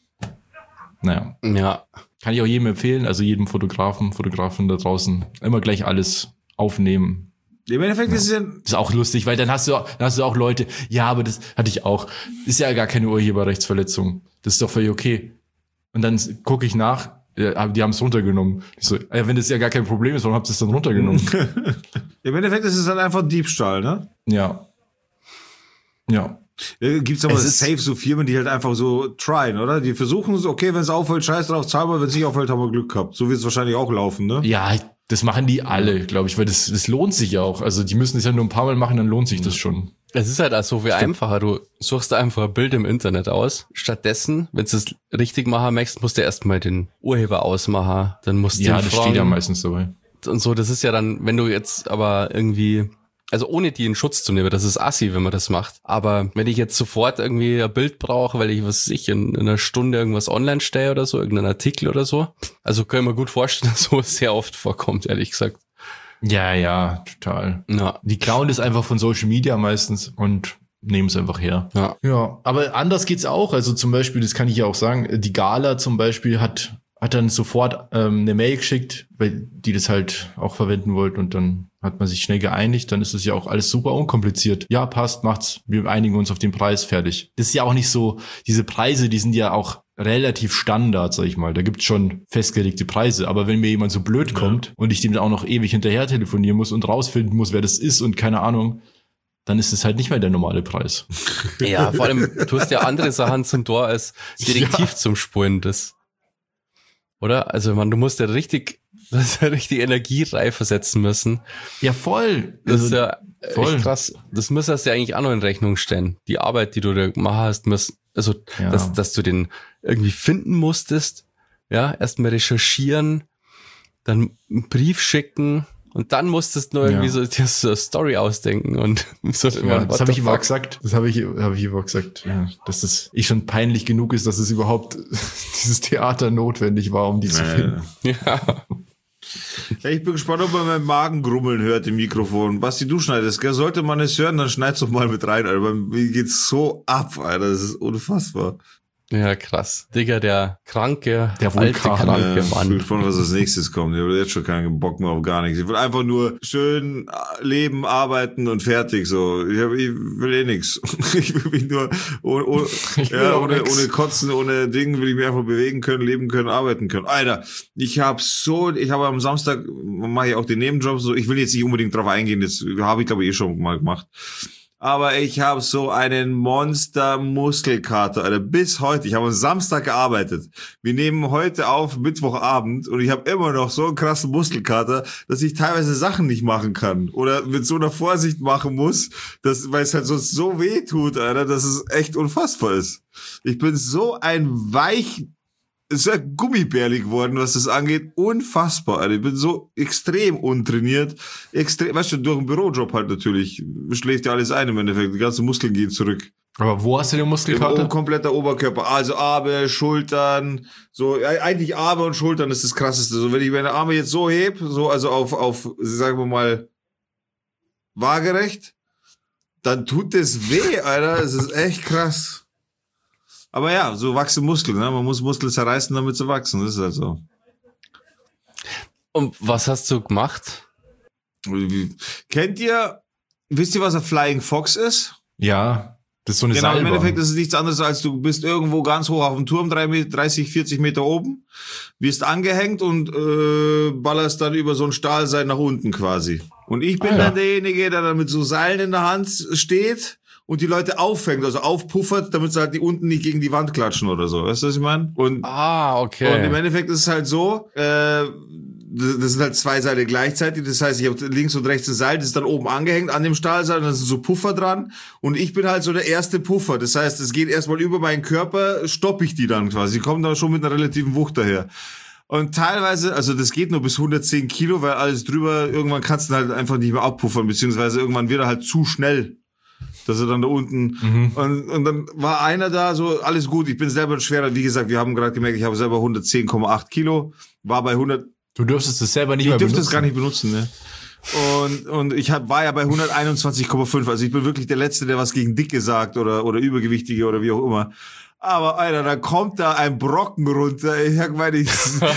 Naja. Ja. Kann ich auch jedem empfehlen, also jedem Fotografin da draußen, immer gleich alles aufnehmen. Im Endeffekt ist es ja... Das ist auch lustig, weil dann hast du auch Leute, ja, aber das hatte ich auch. Ist ja gar keine Urheberrechtsverletzung. Das ist doch völlig okay. Und dann gucke ich nach, die haben es runtergenommen. Ich so, ja, wenn das ja gar kein Problem ist, warum habt ihr es dann runtergenommen? Im Endeffekt ist es dann einfach Diebstahl, ne? Ja. Ja. Gibt's aber safe so Firmen, die halt einfach so tryen, oder? Die versuchen so, okay, wenn es auffällt, scheiß drauf, zahlbar, wenn es nicht auffällt, haben wir Glück gehabt. So wird es wahrscheinlich auch laufen, ne? Ja, das machen die alle, glaube ich, weil das lohnt sich ja auch. Also die müssen es ja nur ein paar Mal machen, dann lohnt sich das schon. Es ist halt auch so viel einfacher. Du suchst einfach ein Bild im Internet aus. Stattdessen, wenn du es richtig machen möchtest, musst du erstmal den Urheber ausmachen. Dann musst du das steht ja meistens dabei. Und so, das ist ja dann, wenn du jetzt aber irgendwie, also ohne die in Schutz zu nehmen, das ist assi, wenn man das macht. Aber wenn ich jetzt sofort irgendwie ein Bild brauche, weil ich, in einer Stunde irgendwas online stelle oder so, irgendeinen Artikel oder so, also kann ich mir gut vorstellen, dass sowas sehr oft vorkommt, ehrlich gesagt. Ja, total. Ja. Die klauen das einfach von Social Media meistens und nehmen es einfach her. Ja, aber anders geht's auch. Also zum Beispiel, das kann ich ja auch sagen, die Gala zum Beispiel hat dann sofort eine Mail geschickt, weil die das halt auch verwenden wollten und dann hat man sich schnell geeinigt, dann ist es ja auch alles super unkompliziert. Ja, passt, macht's, wir einigen uns auf den Preis, fertig. Das ist ja auch nicht so, diese Preise, die sind ja auch relativ Standard, sag ich mal. Da gibt's schon festgelegte Preise, aber wenn mir jemand so blöd kommt und ich dem dann auch noch ewig hinterher telefonieren muss und rausfinden muss, wer das ist und keine Ahnung, dann ist es halt nicht mehr der normale Preis. Ja, vor allem, du hast ja andere Sachen zum Tor als Detektiv zum Spulen, das. Oder? Also, du musst ja richtig Energie reinversetzen müssen. Ja, voll. Das ist ja voll echt krass. Das müsstest du ja eigentlich auch noch in Rechnung stellen. Die Arbeit, die du da gemacht hast, dass du den irgendwie finden musstest. Ja, erstmal recherchieren, dann einen Brief schicken und dann musstest du nur irgendwie so eine Story ausdenken und so. Ja, das habe ich ihm auch gesagt. Das habe ich ihm auch gesagt. Ja, dass es schon peinlich genug ist, dass es überhaupt dieses Theater notwendig war, um die zu finden. Ja. Ja, ich bin gespannt, ob man meinen Magen grummeln hört im Mikrofon. Basti, du schneidest, gell? Sollte man es hören, dann schneid's doch mal mit rein, Alter. Mir geht's so ab, Alter. Das ist unfassbar. Ja, krass. Digga, der kranke, der alte, kranke Mann. Ich bin gespannt, was als nächstes kommt. Ich habe jetzt schon keinen Bock mehr auf gar nichts. Ich will einfach nur schön leben, arbeiten und fertig, so. Ich will eh nichts. Ich will mich nur, ohne Kotzen, ohne Dingen will ich mich einfach bewegen können, leben können, arbeiten können. Alter, ich habe am Samstag, mache ich auch den Nebenjob, so. Ich will jetzt nicht unbedingt drauf eingehen, das habe ich glaube ich schon mal gemacht. Aber ich habe so einen Monster-Muskelkater, Alter, bis heute. Ich habe am Samstag gearbeitet. Wir nehmen heute auf Mittwochabend und ich habe immer noch so einen krassen Muskelkater, dass ich teilweise Sachen nicht machen kann oder mit so einer Vorsicht machen muss, weil es halt sonst so weh tut, Alter, dass es echt unfassbar ist. Ich bin so ein sehr gummibärlig geworden, was das angeht. Unfassbar, Alter. Ich bin so extrem untrainiert. Weißt du, durch einen Bürojob halt natürlich. Schläft ja alles ein im Endeffekt. Die ganzen Muskeln gehen zurück. Aber wo hast du den Muskelkater? Kompletter Oberkörper, also Arme, Schultern, so, eigentlich Arme und Schultern ist das Krasseste. So, wenn ich meine Arme jetzt so heb, so, also auf, sagen wir mal, waagerecht, dann tut das weh, Alter. Es ist echt krass. Aber ja, so wachsen Muskeln, ne? Man muss Muskeln zerreißen, damit sie wachsen. Das ist halt so. Und was hast du gemacht? Wisst ihr, was ein Flying Fox ist? Ja, das ist so eine Genau, Seilbahn. im Endeffekt ist es nichts anderes, als du bist irgendwo ganz hoch auf dem Turm, 30, 40 Meter oben, wirst angehängt und ballerst dann über so ein Stahlseil nach unten quasi. Und ich bin dann derjenige, der dann mit so Seilen in der Hand steht und die Leute auffängt, also aufpuffert, damit sie halt die unten nicht gegen die Wand klatschen oder so. Weißt du, was ich meine? Okay. Und im Endeffekt ist es halt so, das sind halt zwei Seile gleichzeitig. Das heißt, ich habe links und rechts ein Seil, das ist dann oben angehängt an dem Stahlseil und dann sind so Puffer dran. Und ich bin halt so der erste Puffer. Das heißt, es geht erstmal über meinen Körper, stoppe ich die dann quasi. Die kommen dann schon mit einer relativen Wucht daher. Und teilweise, also das geht nur bis 110 Kilo, weil alles drüber, irgendwann kannst du halt einfach nicht mehr abpuffern, beziehungsweise irgendwann wird er halt zu schnell, dass er dann da unten, und dann war einer da, so, alles gut, ich bin selber ein schwerer, wie gesagt, wir haben gerade gemerkt, ich habe selber 110,8 Kilo, war bei 100. Du dürftest es selber nicht mehr benutzen. Ich dürfte benutzen. es gar nicht benutzen, ne? Und ich war ja bei 121,5, also ich bin wirklich der Letzte, der was gegen Dicke sagt oder Übergewichtige oder wie auch immer. Aber, Alter, da kommt da ein Brocken runter. Ich meine, ich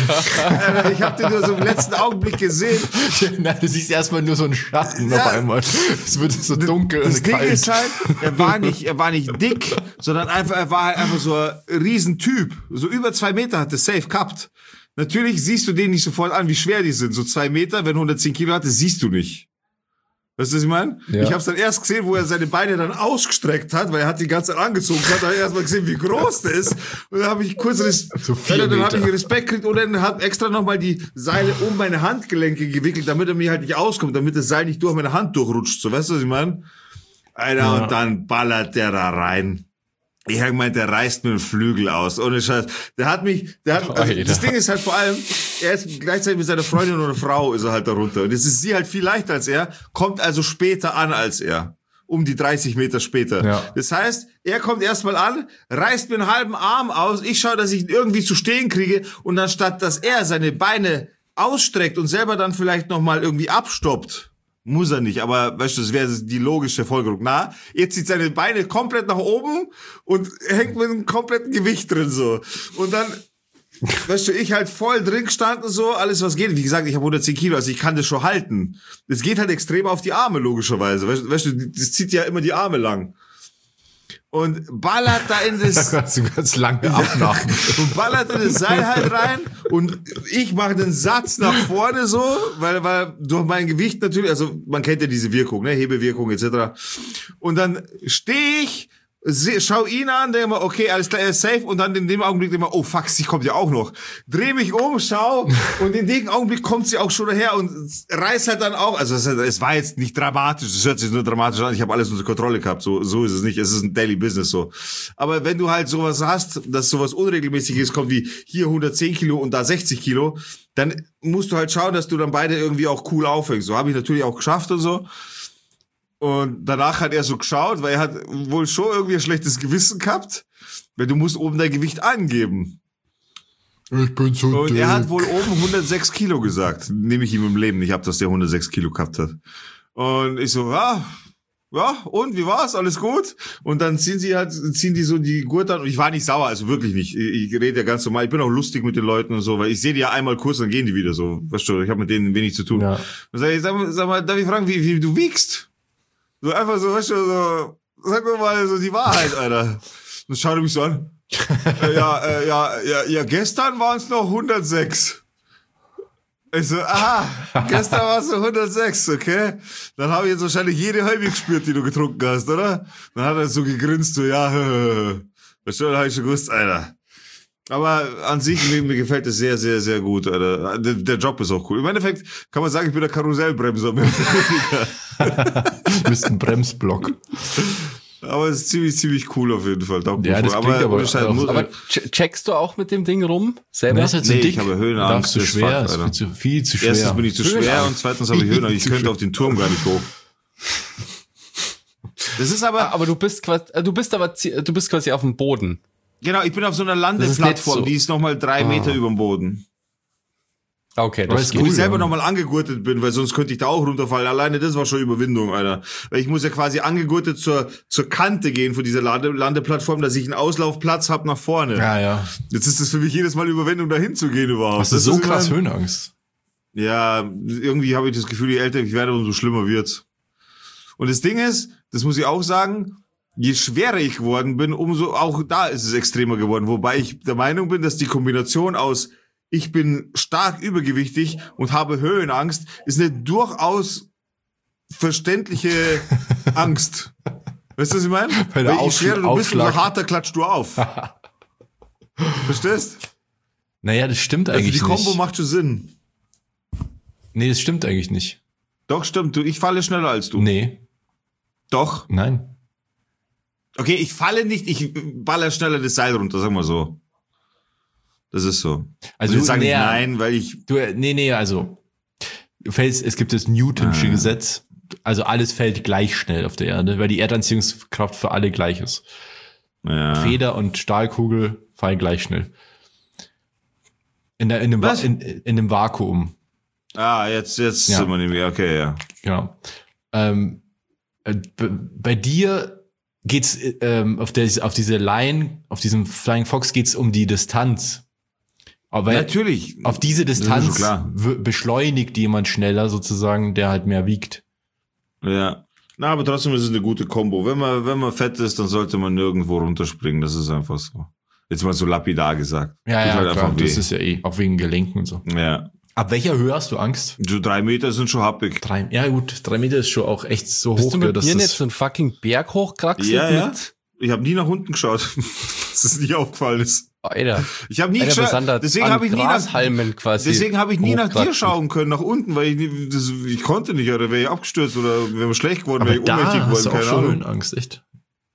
hab den nur so im letzten Augenblick gesehen. Nein, du siehst erstmal nur so einen Schatten auf einmal. Es wird so dunkel das und Ding kalt. ist halt, er war nicht dick, sondern er war halt einfach so ein Riesentyp. So über 2 Meter hat er safe gehabt. Natürlich siehst du den nicht sofort an, wie schwer die sind. So 2 Meter, wenn 110 Kilo hatte, siehst du nicht. Weißt du, was ich meine? Ja. Ich hab's dann erst gesehen, wo er seine Beine dann ausgestreckt hat, weil er hat die ganze Zeit angezogen hat. Da habe ich erst mal gesehen, wie groß der ist. Und dann habe ich kurz dann habe ich Respekt gekriegt und dann hat extra nochmal die Seile um meine Handgelenke gewickelt, damit er mir halt nicht auskommt, damit das Seil nicht durch meine Hand durchrutscht. So, weißt du, was ich meine? Alter, ja. Und dann ballert der da rein. Ich habe gemeint, der reißt mir den Flügel aus. Ohne Scheiß. Also das Ding ist halt vor allem, er ist gleichzeitig mit seiner Freundin oder Frau ist er halt darunter. Und es ist sie halt viel leichter als er, kommt also später an als er. Um die 30 Meter später. Ja. Das heißt, er kommt erstmal an, reißt mir einen halben Arm aus, ich schaue, dass ich ihn irgendwie zu stehen kriege und anstatt, dass er seine Beine ausstreckt und selber dann vielleicht nochmal irgendwie abstoppt, muss er nicht, aber weißt du, das wäre die logische Folgerung. Na, er zieht seine Beine komplett nach oben und hängt mit einem kompletten Gewicht drin so. Und dann, weißt du, ich halt voll drin gestanden so, alles was geht. Wie gesagt, ich habe 110 Kilo, also ich kann das schon halten. Es geht halt extrem auf die Arme, logischerweise. Weißt du, das zieht ja immer die Arme lang. Und ballert da in das... ganz lange Abnahmen. Und ballert in das Seil halt rein und ich mache den Satz nach vorne so, weil durch mein Gewicht natürlich, also man kennt ja diese Wirkung, ne, Hebewirkung etc. Und dann stehe ich, schau ihn an, denke mal, okay, alles klar, er ist safe und dann in dem Augenblick denke ich mal, oh fuck, sie kommt ja auch noch. Dreh mich um, schau und in dem Augenblick kommt sie auch schon daher und reißt halt dann auch, also es war jetzt nicht dramatisch, es hört sich nur dramatisch an, ich habe alles unter Kontrolle gehabt, so ist es nicht, es ist ein Daily Business so. Aber wenn du halt sowas hast, dass sowas Unregelmäßiges kommt wie hier 110 Kilo und da 60 Kilo, dann musst du halt schauen, dass du dann beide irgendwie auch cool aufhängst. So habe ich natürlich auch geschafft und so. Und danach hat er so geschaut, weil er hat wohl schon irgendwie ein schlechtes Gewissen gehabt, weil du musst oben dein Gewicht angeben. Ich bin so Und dick. er hat wohl oben 106 Kilo gesagt. Nehme ich ihm im Leben nicht ab, dass der 106 Kilo gehabt hat. Und ich so, ja, und wie war's? Alles gut? Und dann ziehen die so die Gurte an und ich war nicht sauer, also wirklich nicht. Ich rede ja ganz normal, ich bin auch lustig mit den Leuten und so, weil ich sehe die ja einmal kurz, dann gehen die wieder so. Weißt du, ich habe mit denen wenig zu tun. Ja. Und sag mal, darf ich fragen, wie du wiegst? So einfach so, weißt du, so, sag mir mal so die Wahrheit, Alter. Dann schaut er mich so an. Ja, gestern waren es noch 106. Ich so, aha, gestern war es noch 106, okay? Dann habe ich jetzt wahrscheinlich jede halbe gespürt, die du getrunken hast, oder? Dann hat er so gegrinst, so, ja, weißt du, dann habe ich schon gewusst, Alter. Aber an sich, mir gefällt es sehr, sehr, sehr gut, Alter. Der Job ist auch cool. Im Endeffekt kann man sagen, ich bin der Karussellbremser. Du bist ein Bremsblock. Aber es ist ziemlich cool auf jeden Fall. Ja, das klingt aber checkst du auch mit dem Ding rum? Selber? Das ist halt so dick. Ich habe Höhenangst. Zu schwer, viel zu schwer. Erstens bin ich zu schwer und zweitens habe ich Höhenangst. Ich könnte auf den Turm gar nicht hoch. Das ist aber du bist quasi auf dem Boden. Genau, ich bin auf so einer Landeplattform, so. Die ist nochmal 3 Meter über dem Boden. Okay, das ist Wo gut. ich selber nochmal angegurtet bin, weil sonst könnte ich da auch runterfallen. Alleine das war schon Überwindung, Alter. Weil ich muss ja quasi angegurtet zur Kante gehen von dieser Landeplattform, dass ich einen Auslaufplatz habe nach vorne. Ja. Jetzt ist das für mich jedes Mal Überwindung, da hinzugehen überhaupt. Hast du so krass Höhenangst? Ja, irgendwie habe ich das Gefühl, je älter ich werde, umso schlimmer wird's. Und das Ding ist, das muss ich auch sagen, je schwerer ich geworden bin, umso auch da ist es extremer geworden. Wobei ich der Meinung bin, dass die Kombination aus ich bin stark übergewichtig und habe Höhenangst ist eine durchaus verständliche Angst. Weißt du, was ich meine? Weil je schwerer du bist, umso harter klatscht du auf. Verstehst? Naja, das stimmt eigentlich nicht. Also die Kombo macht schon Sinn. Nee, das stimmt eigentlich nicht. Doch, stimmt. Ich falle schneller als du. Nee. Doch. Nein. Okay, ich falle nicht, ich baller schneller das Seil runter, sagen wir so. Das ist so. Also ich sage nein, weil ich... Also du fällst, es gibt das Newtonsche Gesetz, also alles fällt gleich schnell auf der Erde, weil die Erdanziehungskraft für alle gleich ist. Ja. Feder und Stahlkugel fallen gleich schnell. In dem Vakuum. Jetzt sind wir nämlich, okay, ja. Genau. Bei dir geht's auf diese Line, auf diesem Flying Fox geht's um die Distanz. Aber natürlich. Auf diese Distanz beschleunigt jemand schneller sozusagen, der halt mehr wiegt. Ja. Na, aber trotzdem ist es eine gute Kombo. Wenn man fett ist, dann sollte man nirgendwo runterspringen. Das ist einfach so. Jetzt mal so lapidar gesagt. Ja, halt klar. Das ist ja auch wegen Gelenken und so. Ja. Ab welcher Höhe hast du Angst? So 3 Meter sind schon happig. 3 Meter ist schon auch echt so Bist hoch. du mit mir nicht so einen fucking Berg hochkraxelt? Ja. Ich habe nie nach unten geschaut, dass es nicht aufgefallen ist. Alter. Ich habe nie geschaut. Deswegen habe ich nie nach dir schauen können, nach unten, weil ich konnte nicht, oder wäre ich abgestürzt oder wäre mir schlecht geworden, wäre ich ohnmächtig geworden, keine Ahnung. Höhenangst, echt?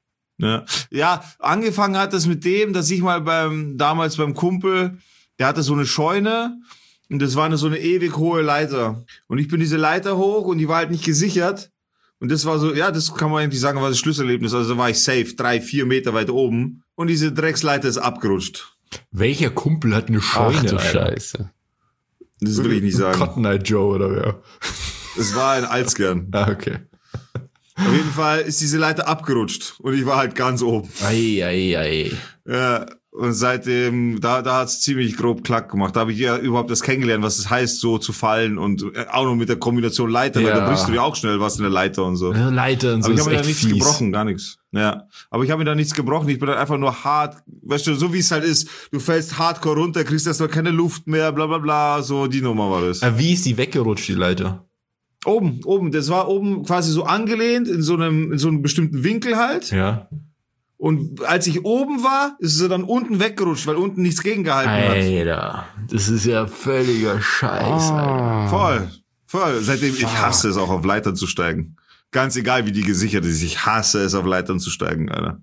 Ja, angefangen hat es mit dem, dass ich mal damals beim Kumpel, der hatte so eine Scheune und das war so eine ewig hohe Leiter. Und ich bin diese Leiter hoch und die war halt nicht gesichert. Und das war so, ja, das kann man eigentlich sagen, war das Schlüsselerlebnis. Also da war ich safe, 3-4 Meter weit oben. Und diese Drecksleiter ist abgerutscht. Welcher Kumpel hat eine Scheune, Ach du Alter? Scheiße. Das will ich nicht sagen. Cotton Eye Joe oder wer? Es war ein Alzgern. Okay. Auf jeden Fall ist diese Leiter abgerutscht. Und ich war halt ganz oben. Ei. Ja, und seitdem, da hat's ziemlich grob Klack gemacht. Da habe ich ja überhaupt das kennengelernt, was es heißt, so zu fallen und auch noch mit der Kombination Leiter, weil da brichst du ja auch schnell was in der Leiter und so. Leiter und so. Aber ich habe mir da echt nichts fies. gebrochen, gar nichts. Ja, aber ich habe mir da nichts gebrochen. Ich bin dann einfach nur hart, weißt du, so wie es halt ist. Du fällst hardcore runter, kriegst erstmal keine Luft mehr, bla bla bla. So, die Nummer war das. Wie ist die weggerutscht, die Leiter? Oben. Das war oben quasi so angelehnt in so einem bestimmten Winkel halt. Ja. Und als ich oben war, ist sie dann unten weggerutscht, weil unten nichts gegengehalten hat. Alter, das ist ja völliger Scheiß, Alter. Voll. Seitdem, ich hasse es auch auf Leitern zu steigen. Ganz egal, wie die gesichert ist. Ich hasse es, auf Leitern zu steigen, Alter.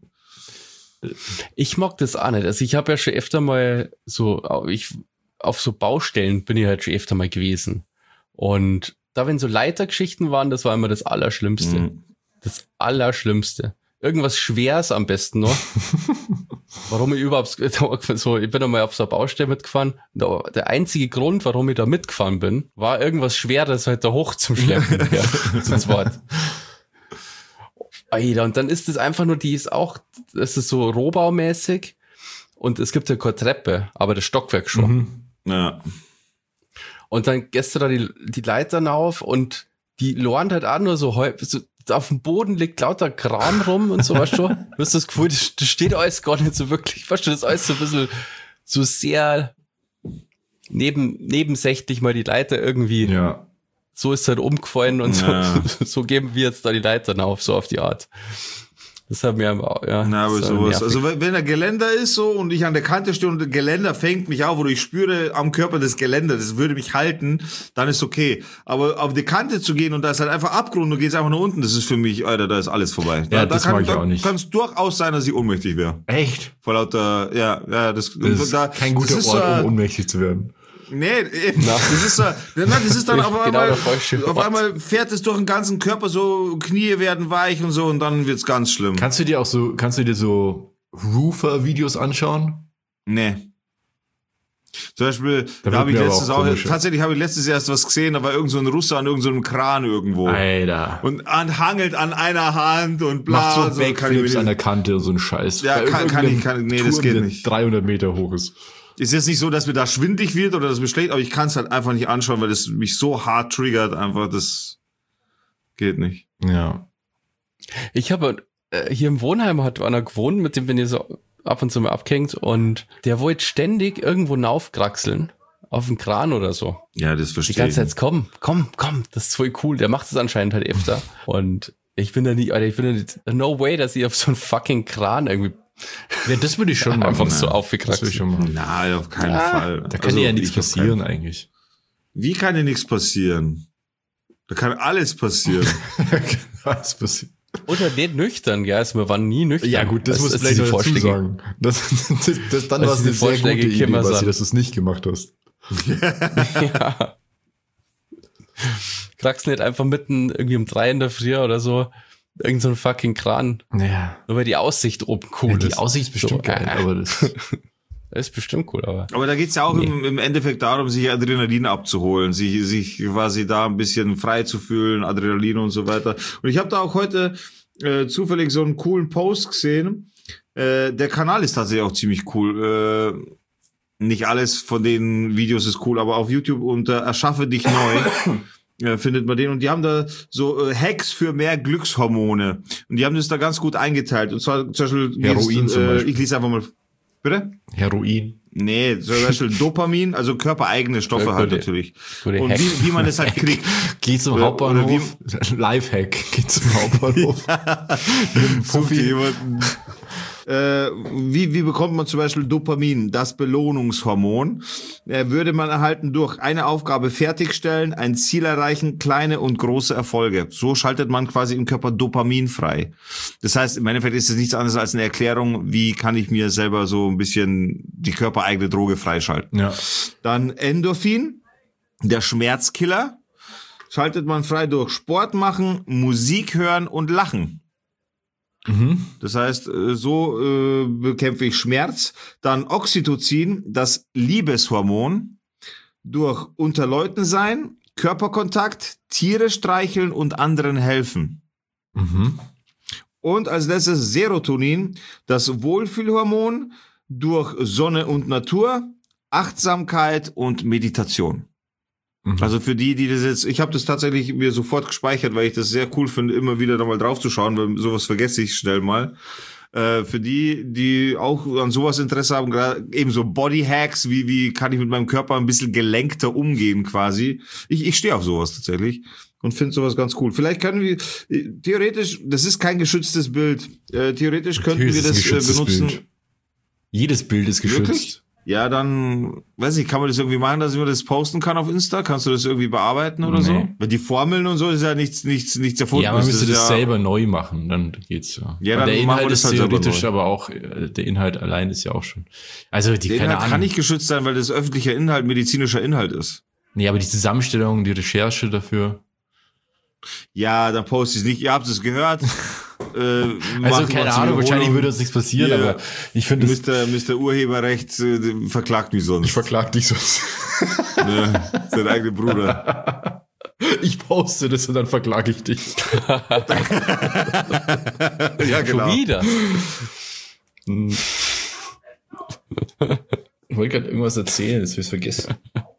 Ich mag das auch nicht. Also ich habe ja schon öfter mal auf so Baustellen bin ich halt schon öfter mal gewesen. Und da, wenn so Leitergeschichten waren, das war immer das Allerschlimmste. Mhm. Das Allerschlimmste. Irgendwas Schweres am besten noch. Warum ich überhaupt so, ich bin einmal auf so einer Baustelle mitgefahren. Der einzige Grund, warum ich da mitgefahren bin, war irgendwas Schweres halt da hoch zum Schleppen. Ja, zum Zweit. Alter, und dann ist es einfach nur, das ist so rohbaumäßig und es gibt ja keine Treppe, aber das Stockwerk schon. Mhm. Ja. Und dann gehst du da die Leitern auf und die lohnt halt auch nur so auf dem Boden liegt lauter Kram rum und so, weißt du? Du hast das Gefühl, das steht alles gar nicht so wirklich. Weißt du, das ist alles so ein bisschen so sehr nebensächlich mal die Leiter irgendwie. Ja. So ist halt umgefallen und so geben wir jetzt da die Leitern auf, so auf die Art. Das hat mir ja. Na, aber sowas. nervig. Also wenn der Geländer ist so und ich an der Kante stehe und der Geländer fängt mich auf oder ich spüre am Körper das Geländer, das würde mich halten, dann ist okay. Aber auf die Kante zu gehen und da ist halt einfach Abgrund und geht's einfach nach unten, das ist für mich, Alter, da ist alles vorbei. Ja, das mag ich auch nicht. Kann es durchaus sein, dass ich ohnmächtig wäre. Echt? Vor lauter, ja, das ist kein guter Ort, um ohnmächtig zu werden. Nee, das ist dann auf einmal fährt es durch den ganzen Körper, so Knie werden weich und so und dann wird's ganz schlimm. Kannst du dir so Roofer-Videos anschauen? Nee. Zum Beispiel, tatsächlich habe ich letztes erst was gesehen, da war irgend so ein Russe an irgendeinem Kran irgendwo. Alter. Und hangelt an einer Hand und bla. Macht so Backflips an der Kante und so ein Scheiß. Ja, nee, das geht nicht. 300 Meter hoch ist. Ist jetzt nicht so, dass mir da schwindlig wird oder dass mir schlecht, aber ich kann es halt einfach nicht anschauen, weil es mich so hart triggert, einfach, das geht nicht. Ja. Ich habe hier im Wohnheim hat einer gewohnt, mit dem bin ich so ab und zu mal abgehängt und der wollte ständig irgendwo naufkraxeln. Auf dem Kran oder so. Ja, das verstehe ich. Die ganze Zeit, komm, das ist voll cool. Der macht es anscheinend halt öfter. Und ich bin da nicht, no way, dass ich auf so einen fucking Kran irgendwie. Ja, das würde ich schon machen. Einfach so aufgekraxeln. Nein, auf keinen Fall. Da kann ja nichts passieren eigentlich. Wie kann dir nichts passieren? Da kann alles passieren. Alles passieren. Oder nicht nüchtern, ja, wir waren nie nüchtern. Ja gut, das muss ich vielleicht dazu sagen. Das dann war es eine sehr gute Idee, dass du es nicht gemacht hast. Ja. Kraxeln nicht einfach mitten irgendwie um 3 in der Früh oder so irgend so ein fucking Kran. Ja. Nur weil die Aussicht oben cool ist. Die Aussicht ist bestimmt geil, aber das ist bestimmt cool, aber. Aber da geht's ja auch im Endeffekt darum, sich Adrenalin abzuholen, sich quasi da ein bisschen frei zu fühlen, Adrenalin und so weiter. Und ich habe da auch heute zufällig so einen coolen Post gesehen. Der Kanal ist tatsächlich auch ziemlich cool. Nicht alles von den Videos ist cool, aber auf YouTube unter Erschaffe dich neu findet man den. Und die haben da so Hacks für mehr Glückshormone. Und die haben das da ganz gut eingeteilt. Und zwar zum Beispiel, Heroin zum Beispiel. Ich lese einfach mal. Bitte? Heroin. Nee, zum Beispiel Dopamin, also körpereigene Stoffe halt natürlich. Und wie man das halt kriegt. Geh zum Hauptbahnhof. Lifehack. Geh zum Hauptbahnhof. Such dir jemanden. Wie bekommt man zum Beispiel Dopamin, das Belohnungshormon? Würde man erhalten durch eine Aufgabe fertigstellen, ein Ziel erreichen, kleine und große Erfolge. So schaltet man quasi im Körper Dopamin frei. Das heißt, im Endeffekt ist es nichts anderes als eine Erklärung, wie kann ich mir selber so ein bisschen die körpereigene Droge freischalten. Ja. Dann Endorphin, der Schmerzkiller, schaltet man frei durch Sport machen, Musik hören und Lachen. Das heißt, so bekämpfe ich Schmerz. Dann Oxytocin, das Liebeshormon, durch unter Leuten sein, Körperkontakt, Tiere streicheln und anderen helfen. Und als letztes Serotonin, das Wohlfühlhormon, durch Sonne und Natur, Achtsamkeit und Meditation. Also für die das jetzt, ich habe das tatsächlich mir sofort gespeichert, weil ich das sehr cool finde, immer wieder da mal drauf zu schauen, weil sowas vergesse ich schnell mal. Für die auch an sowas Interesse haben, gerade eben so Bodyhacks, wie kann ich mit meinem Körper ein bisschen gelenkter umgehen quasi. Ich stehe auf sowas tatsächlich und finde sowas ganz cool. Vielleicht können wir, theoretisch, das ist kein geschütztes Bild, theoretisch könnten wir das benutzen. Bild. Jedes Bild ist geschützt. Wirklich? Ja, dann, weiß ich, kann man das irgendwie machen, dass man das posten kann auf Insta? Kannst du das irgendwie bearbeiten oder so? Weil die Formeln und so ist ja nichts erfunden. Ja, man müsste das selber neu machen, dann geht's ja. Ja, dann der Inhalt ist halt theoretisch, aber auch, der Inhalt allein ist ja auch schon. Also der Inhalt kann nicht geschützt sein, weil das öffentlicher Inhalt, medizinischer Inhalt ist. Nee, aber die Zusammenstellung, die Recherche dafür. Ja, dann poste ich es nicht. Ihr habt es gehört. Also keine Ahnung, wahrscheinlich würde uns nichts passieren, aber ich finde Mr. Urheberrecht verklagt mich sonst. Ich verklag dich sonst. Ja, sein eigener Bruder. Ich poste das und dann verklage ich dich. Ja, genau. Schon wieder. Ich wollte gerade irgendwas erzählen, das habe ich vergessen.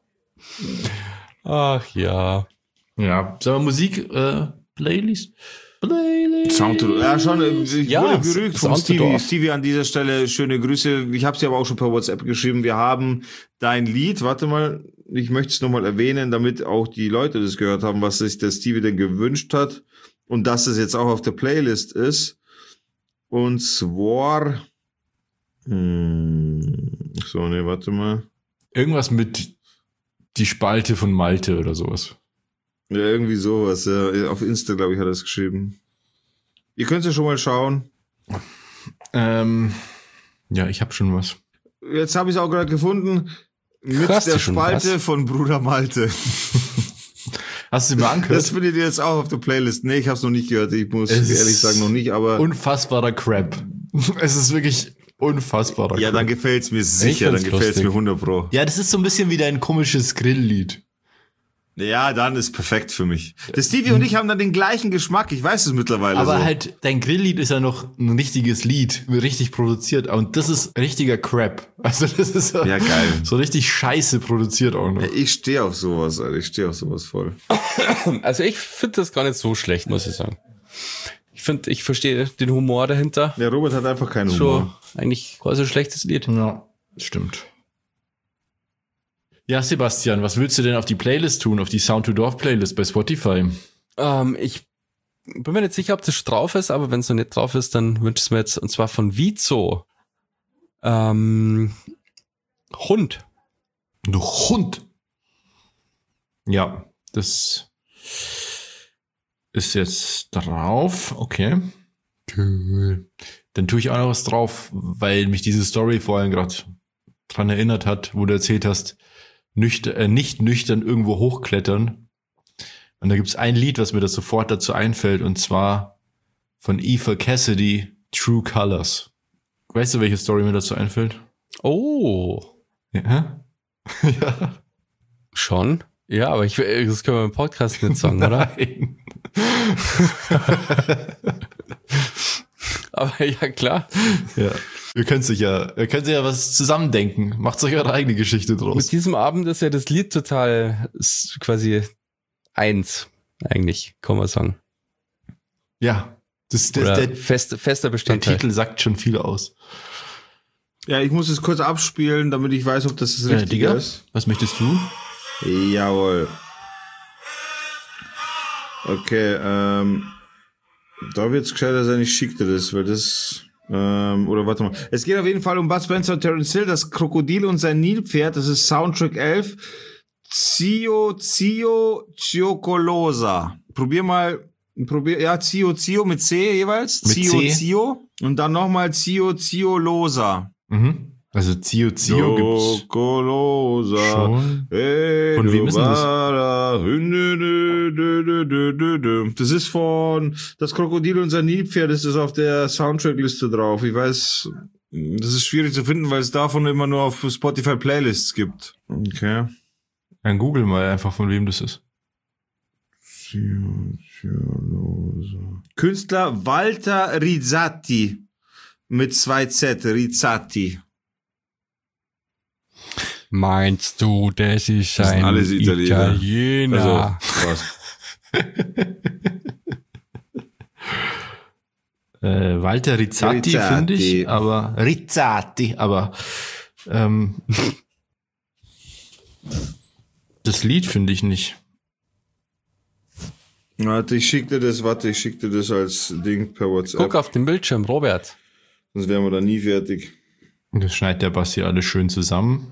Ach ja. Ja, sagen wir Musik, Playlist. Ja, schon. Ich wurde gerügt von Stevie. Stevie an dieser Stelle. Schöne Grüße. Ich habe es ja aber auch schon per WhatsApp geschrieben. Wir haben dein Lied. Warte mal, ich möchte es nochmal erwähnen, damit auch die Leute das gehört haben, was sich der Stevie denn gewünscht hat. Und dass es jetzt auch auf der Playlist ist. Und zwar... So, ne, warte mal. Irgendwas mit die Spalte von Malte oder sowas. Ja, irgendwie sowas. Ja. Auf Insta, glaube ich, hat er es geschrieben. Ihr könnt ja schon mal schauen. Ja, ich habe schon was. Jetzt habe ich es auch gerade gefunden. Mit Krass, der schon Spalte was? von Bruder Malte. Hast du sie mal angehört? Das findet ihr jetzt auch auf der Playlist. Nee, ich hab's noch nicht gehört. Ich muss ehrlich sagen, noch nicht, aber... Unfassbarer Crap. Es ist wirklich unfassbarer Ja, Crap. dann gefällt's mir sicher, dann find's gefällt's mir lustig. 100 Pro. Ja, das ist so ein bisschen wie dein komisches Grilllied. Ja, dann ist perfekt für mich. Der Stevie und ich haben dann den gleichen Geschmack, ich weiß es mittlerweile Aber so. halt, dein Grilllied ist ja noch ein richtiges Lied, richtig produziert. Und das ist richtiger Crap. Also das ist so, Ja, geil. so richtig scheiße produziert auch noch. Ich stehe auf sowas, Alter. Ich stehe auf sowas voll. Also ich finde das gar nicht so schlecht, muss ich sagen. Ich verstehe den Humor dahinter. Der Robert hat einfach keinen So, Humor. eigentlich quasi ein schlechtes Lied. Ja, stimmt. Ja, Sebastian, was willst du denn auf die Playlist tun, auf die Sound to Dorf Playlist bei Spotify? Ich bin mir nicht sicher, ob das schon drauf ist, aber wenn es noch nicht drauf ist, dann wünsche ich es mir jetzt, und zwar von Vizo. Hund. Du Hund. Ja, das ist jetzt drauf. Okay. Cool. Dann tue ich auch noch was drauf, weil mich diese Story vorhin gerade dran erinnert hat, wo du erzählt hast, nicht nüchtern irgendwo hochklettern. Und da gibt's ein Lied, was mir das sofort dazu einfällt, und zwar von Eva Cassidy, True Colors. Weißt du, welche Story mir dazu einfällt? Oh, Ja. Ja. schon? Ja, aber das können wir im Podcast nicht sagen, oder? Nein. Aber ja, klar. Ja. Ihr könnt ja was zusammendenken. Macht euch eure eigene Geschichte draus. Mit diesem Abend ist ja das Lied total quasi eins, eigentlich, kann man sagen. Ja. Oder Der fester Bestandteil. Titel sagt schon viel aus. Ja, ich muss es kurz abspielen, damit ich weiß, ob das richtig Digga, ist. was möchtest du? Jawohl. Okay, da wird's gescheiter sein, ich schicke dir das, weil das, oder warte mal. Es geht auf jeden Fall um Bud Spencer und Terence Hill, das Krokodil und sein Nilpferd, das ist Soundtrack 11. Zio Ciocolosa. Ja, Zio mit C jeweils. Mit C. Zio. Und dann nochmal Ciolosa. Mhm. Also Zio gibt's Ciocolosa. schon. Von wem ist denn das? Das ist von Das Krokodil und sein Nilpferd, das ist auf der Soundtrackliste drauf. Ich weiß, das ist schwierig zu finden, weil es davon immer nur auf Spotify Playlists gibt. Okay. Dann google mal einfach, von wem das ist. Künstler Walter Rizzati mit 2 Z, Rizzati. Meinst du, das ist Das sind ein alles Italiener. Italiener? Also, was? Walter Rizzati, Rizzati. finde ich, aber das Lied finde ich nicht. Warte, ich schick dir das als Ding per WhatsApp. Guck auf den Bildschirm, Robert. Sonst wären wir da nie fertig. Das schneidet der Basti alles schön zusammen.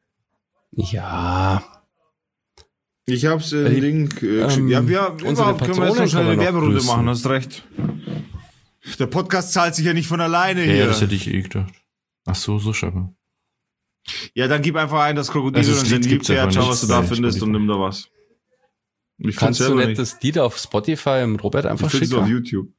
Ja. Ich hab's den Link geschickt. Ja, unsere überhaupt können wir jetzt Patronen noch schnell können eine wir noch Werberunde grüßen. machen, hast recht. Der Podcast zahlt sich ja nicht von alleine Ja, hier. das hätte ich gedacht. Ach so schaffen. Ja, dann gib einfach ein, das Krokodil Also und das sein Lied gibt's Nilpferd, einfach schau, nicht was du da bei findest und Spotify. nimm da was. Ich Kannst du selber nicht das Lied auf Spotify im Robert einfach Ich find's auf schicken? YouTube.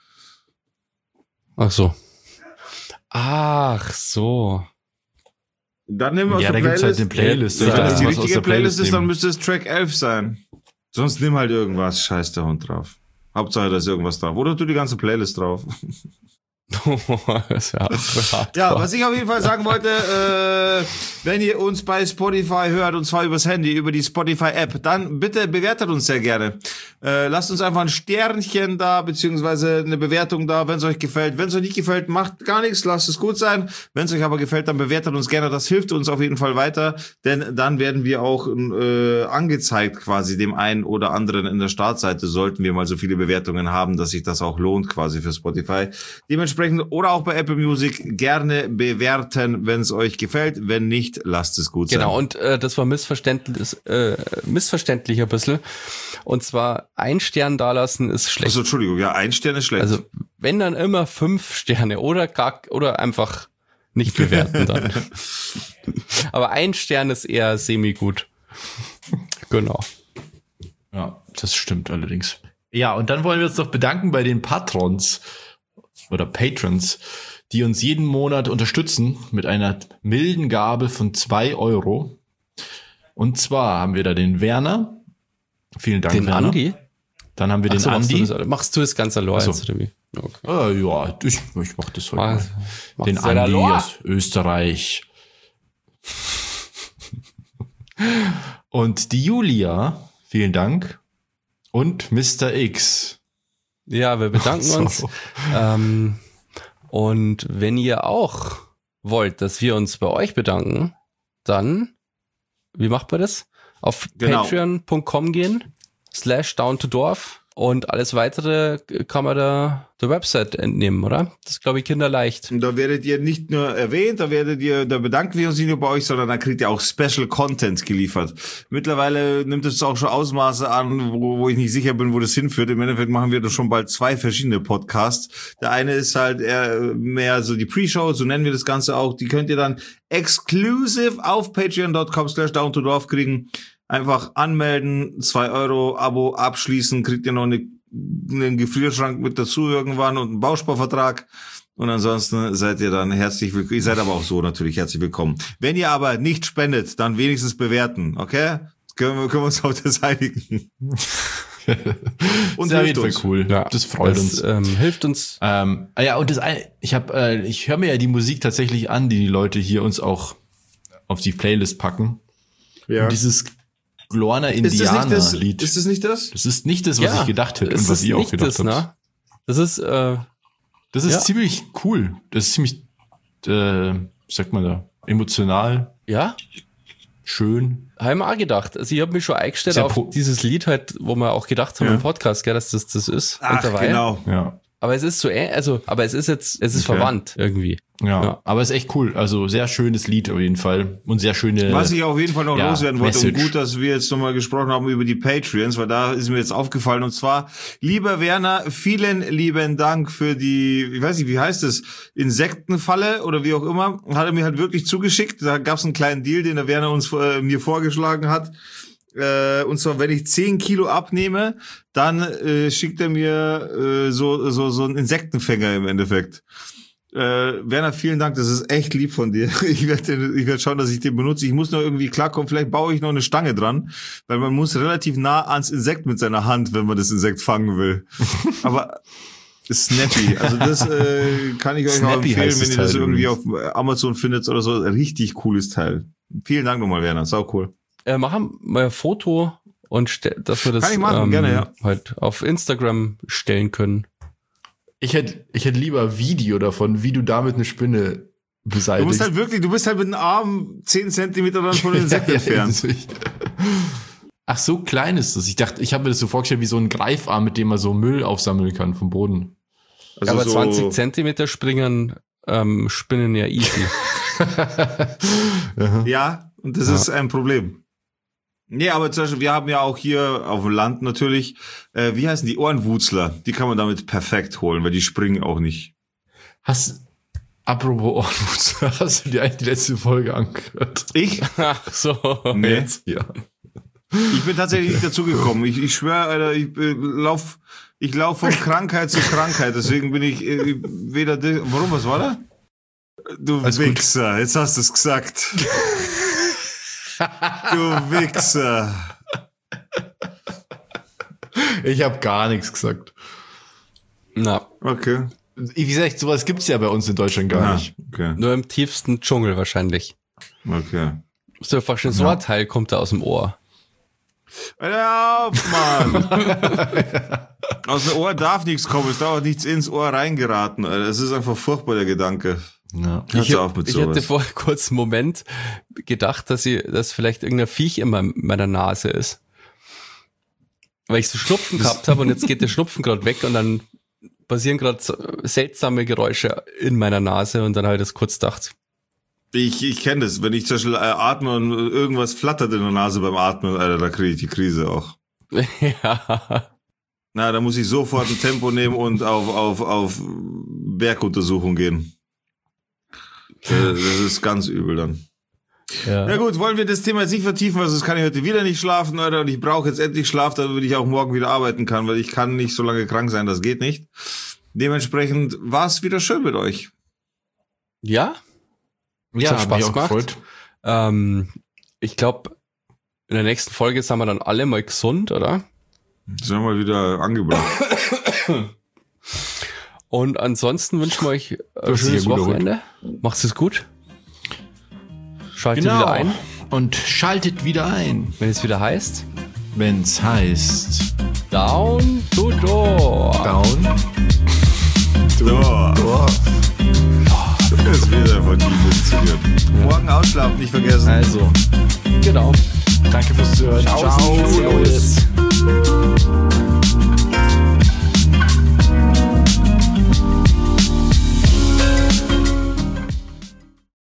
Ach so. Ach so. Dann nehmen wir aus Ja, der da gibt's halt Playlist. eine Playlist. Wenn Ja, das die was aus richtige der Playlist ist, dann nehmen. müsste es Track 11 sein. Sonst nimm halt irgendwas, scheiß der Hund drauf. Hauptsache, da ist irgendwas drauf. Oder tu die ganze Playlist drauf. Das ist ja hart. Ja, was ich auf jeden Fall sagen wollte, wenn ihr uns bei Spotify hört, und zwar übers Handy, über die Spotify-App, dann bitte bewertet uns sehr gerne. Lasst uns einfach ein Sternchen da, beziehungsweise eine Bewertung da, wenn es euch gefällt. Wenn es euch nicht gefällt, macht gar nichts, lasst es gut sein. Wenn es euch aber gefällt, dann bewertet uns gerne. Das hilft uns auf jeden Fall weiter, denn dann werden wir auch angezeigt quasi dem einen oder anderen in der Startseite, sollten wir mal so viele Bewertungen haben, dass sich das auch lohnt quasi für Spotify. Dementsprechend oder auch bei Apple Music gerne bewerten, wenn es euch gefällt. Wenn nicht, lasst es gut sein. Genau, und das war missverständlich ein bisschen. Und zwar 1 Stern dalassen ist schlecht. Also Entschuldigung, ja, 1 Stern ist schlecht. Also wenn dann immer 5 Sterne oder einfach nicht bewerten dann. Aber 1 Stern ist eher semi-gut. Genau. Ja, das stimmt allerdings. Ja, und dann wollen wir uns noch bedanken bei den Patrons oder Patrons, die uns jeden Monat unterstützen mit einer milden Gabe von 2 €. Und zwar haben wir da den Werner. Vielen Dank, Den Werner. Andi? Dann haben wir den Andi. Machst du das ganz allein? Ach so. Oder wie? Okay. Ja, ich mach das heute mal. Machst Den du selber Andi allein? aus Österreich. Und die Julia, vielen Dank. Und Mr. X. Ja, wir bedanken So. uns. Und wenn ihr auch wollt, dass wir uns bei euch bedanken, dann, wie macht man das? Auf Genau. patreon.com gehen, /downtodorf und alles weitere kann man da der Website entnehmen, oder? Das ist, glaube ich, kinderleicht. Und da werdet ihr nicht nur erwähnt, da bedanken wir uns nicht nur bei euch, sondern da kriegt ihr auch Special Content geliefert. Mittlerweile nimmt es auch schon Ausmaße an, wo ich nicht sicher bin, wo das hinführt. Im Endeffekt machen wir doch schon bald 2 verschiedene Podcasts. Der eine ist halt eher mehr so die Pre-Show, so nennen wir das Ganze auch. Die könnt ihr dann exclusive auf patreon.com/downtodorf kriegen. Einfach anmelden, 2 € Abo abschließen, kriegt ihr noch einen Gefrierschrank mit dazu irgendwann und einen Bausparvertrag. Und ansonsten seid ihr dann herzlich willkommen. Ihr seid aber auch so natürlich herzlich willkommen. Wenn ihr aber nicht spendet, dann wenigstens bewerten, okay? Können wir uns auf das einigen. Und Sehr hilft uns. cool. Ja, das freut uns. Hilft uns. Ja, und ich höre mir ja die Musik tatsächlich an, die Leute hier uns auch auf die Playlist packen. Ja. Und dieses Glorner Ist das Indianer-Lied. Ist das nicht das? Das ist nicht das, was ich gedacht hätte und es was ist ihr auch nicht gedacht das, habt. ne? Das ist, Das ist Ja. ziemlich cool. Das ist ziemlich, wie sagt man da, emotional, ja, schön. habe ich mir auch gedacht. Also ich habe mich schon eingestellt Sehr auf dieses Lied halt, wo wir auch gedacht haben Ja. im Podcast, gell, dass das ist. Ach, und dabei. genau. Ja. Aber es ist so, aber es ist Okay. verwandt irgendwie. Ja, Ja. aber es ist echt cool. Also sehr schönes Lied auf jeden Fall. Und sehr schöne. Was ich auf jeden Fall noch ja, loswerden wollte, und Message. gut, dass wir jetzt nochmal gesprochen haben über die Patreons, weil da ist mir jetzt aufgefallen, und zwar, lieber Werner, vielen lieben Dank für die, ich weiß nicht, wie heißt es, Insektenfalle oder wie auch immer, hat er mir halt wirklich zugeschickt. Da gab es einen kleinen Deal, den der Werner uns mir vorgeschlagen hat. Und zwar, wenn ich 10 Kilo abnehme, dann schickt er mir so einen Insektenfänger im Endeffekt. Werner, vielen Dank, das ist echt lieb von dir. Ich werd schauen, dass ich den benutze. Ich muss noch irgendwie klarkommen, vielleicht baue ich noch eine Stange dran, weil man muss relativ nah ans Insekt mit seiner Hand, wenn man das Insekt fangen will. Aber Snappy, also das kann ich euch auch Snappy empfehlen, heißt wenn das ihr das Teil irgendwie übrigens. auf Amazon findet oder so. Richtig cooles Teil. Vielen Dank nochmal, Werner, sau cool. Machen wir ein Foto und dass wir das Kann ich machen, gerne, ja. halt auf Instagram stellen können. Ich hätte lieber Video davon, wie du damit eine Spinne beseitigst. Du bist halt mit dem Arm 10 Zentimeter dann von dem Insekt entfernt. das ist richtig. Ach, so klein ist das. Ich habe mir das so vorgestellt wie so ein Greifarm, mit dem man so Müll aufsammeln kann vom Boden. Also aber so 20 Zentimeter spinnen ja easy. Ja, und das ist ein Problem. Nee, aber zum Beispiel, wir haben ja auch hier auf dem Land natürlich, wie heißen die Ohrenwurzler? Die kann man damit perfekt holen, weil die springen auch nicht. Apropos Ohrenwutz, hast du dir eigentlich die letzte Folge angehört? Ich? Ach so. Nee. Jetzt. Ja. Ich bin tatsächlich nicht dazu gekommen. Ich schwöre, Alter, ich lauf von Krankheit zu Krankheit. Deswegen bin ich weder... Warum, was war da? Du Alles Wichser, jetzt hast du es gesagt. Du Wichser. Ich habe gar nichts gesagt. Na, Okay. Wie gesagt, sowas gibt's ja bei uns in Deutschland gar Aha, nicht. okay. nur im tiefsten Dschungel wahrscheinlich. Okay. So ein vorstellen, so ein Teil kommt da aus dem Ohr. Ja, Mann. Aus dem Ohr darf nichts kommen. Es darf auch nichts ins Ohr reingeraten. Alter. Das ist einfach furchtbar, der Gedanke. Ja. Ich auf mit hatte sowas. vor kurzem Moment gedacht, dass vielleicht irgendein Viech in meiner Nase ist. Weil ich so Schnupfen gehabt habe und jetzt geht der Schnupfen gerade weg und dann passieren gerade seltsame Geräusche in meiner Nase und dann habe ich das kurz gedacht. Ich kenne das. Wenn ich zum Beispiel atme und irgendwas flattert in der Nase beim Atmen, Alter, da kriege ich die Krise auch. Ja. Na, da muss ich sofort ein Tempo nehmen und auf Berguntersuchung gehen. Das ist ganz übel dann. Ja. Na gut, wollen wir das Thema jetzt nicht vertiefen, weil sonst kann ich heute wieder nicht schlafen, Alter, und ich brauche jetzt endlich Schlaf, damit ich auch morgen wieder arbeiten kann, weil ich kann nicht so lange krank sein, das geht nicht. Dementsprechend war es wieder schön mit euch. Ja? Ja, hat Spaß gemacht. Gefreut. Ich glaube, in der nächsten Folge sind wir dann alle mal gesund, oder? Sind wir mal wieder angebracht. Und ansonsten wünschen wir euch ein schönes Wochenende. Macht's es gut. Schaltet wieder ein. Und schaltet wieder ein. Wenn es wieder heißt. Wenn's heißt. Down to Door. Down. Dorf. Das wird einfach nie funktionieren. Morgen ausschlafen, nicht vergessen. Also. Genau. Danke fürs Zuhören. Ciao. Servus.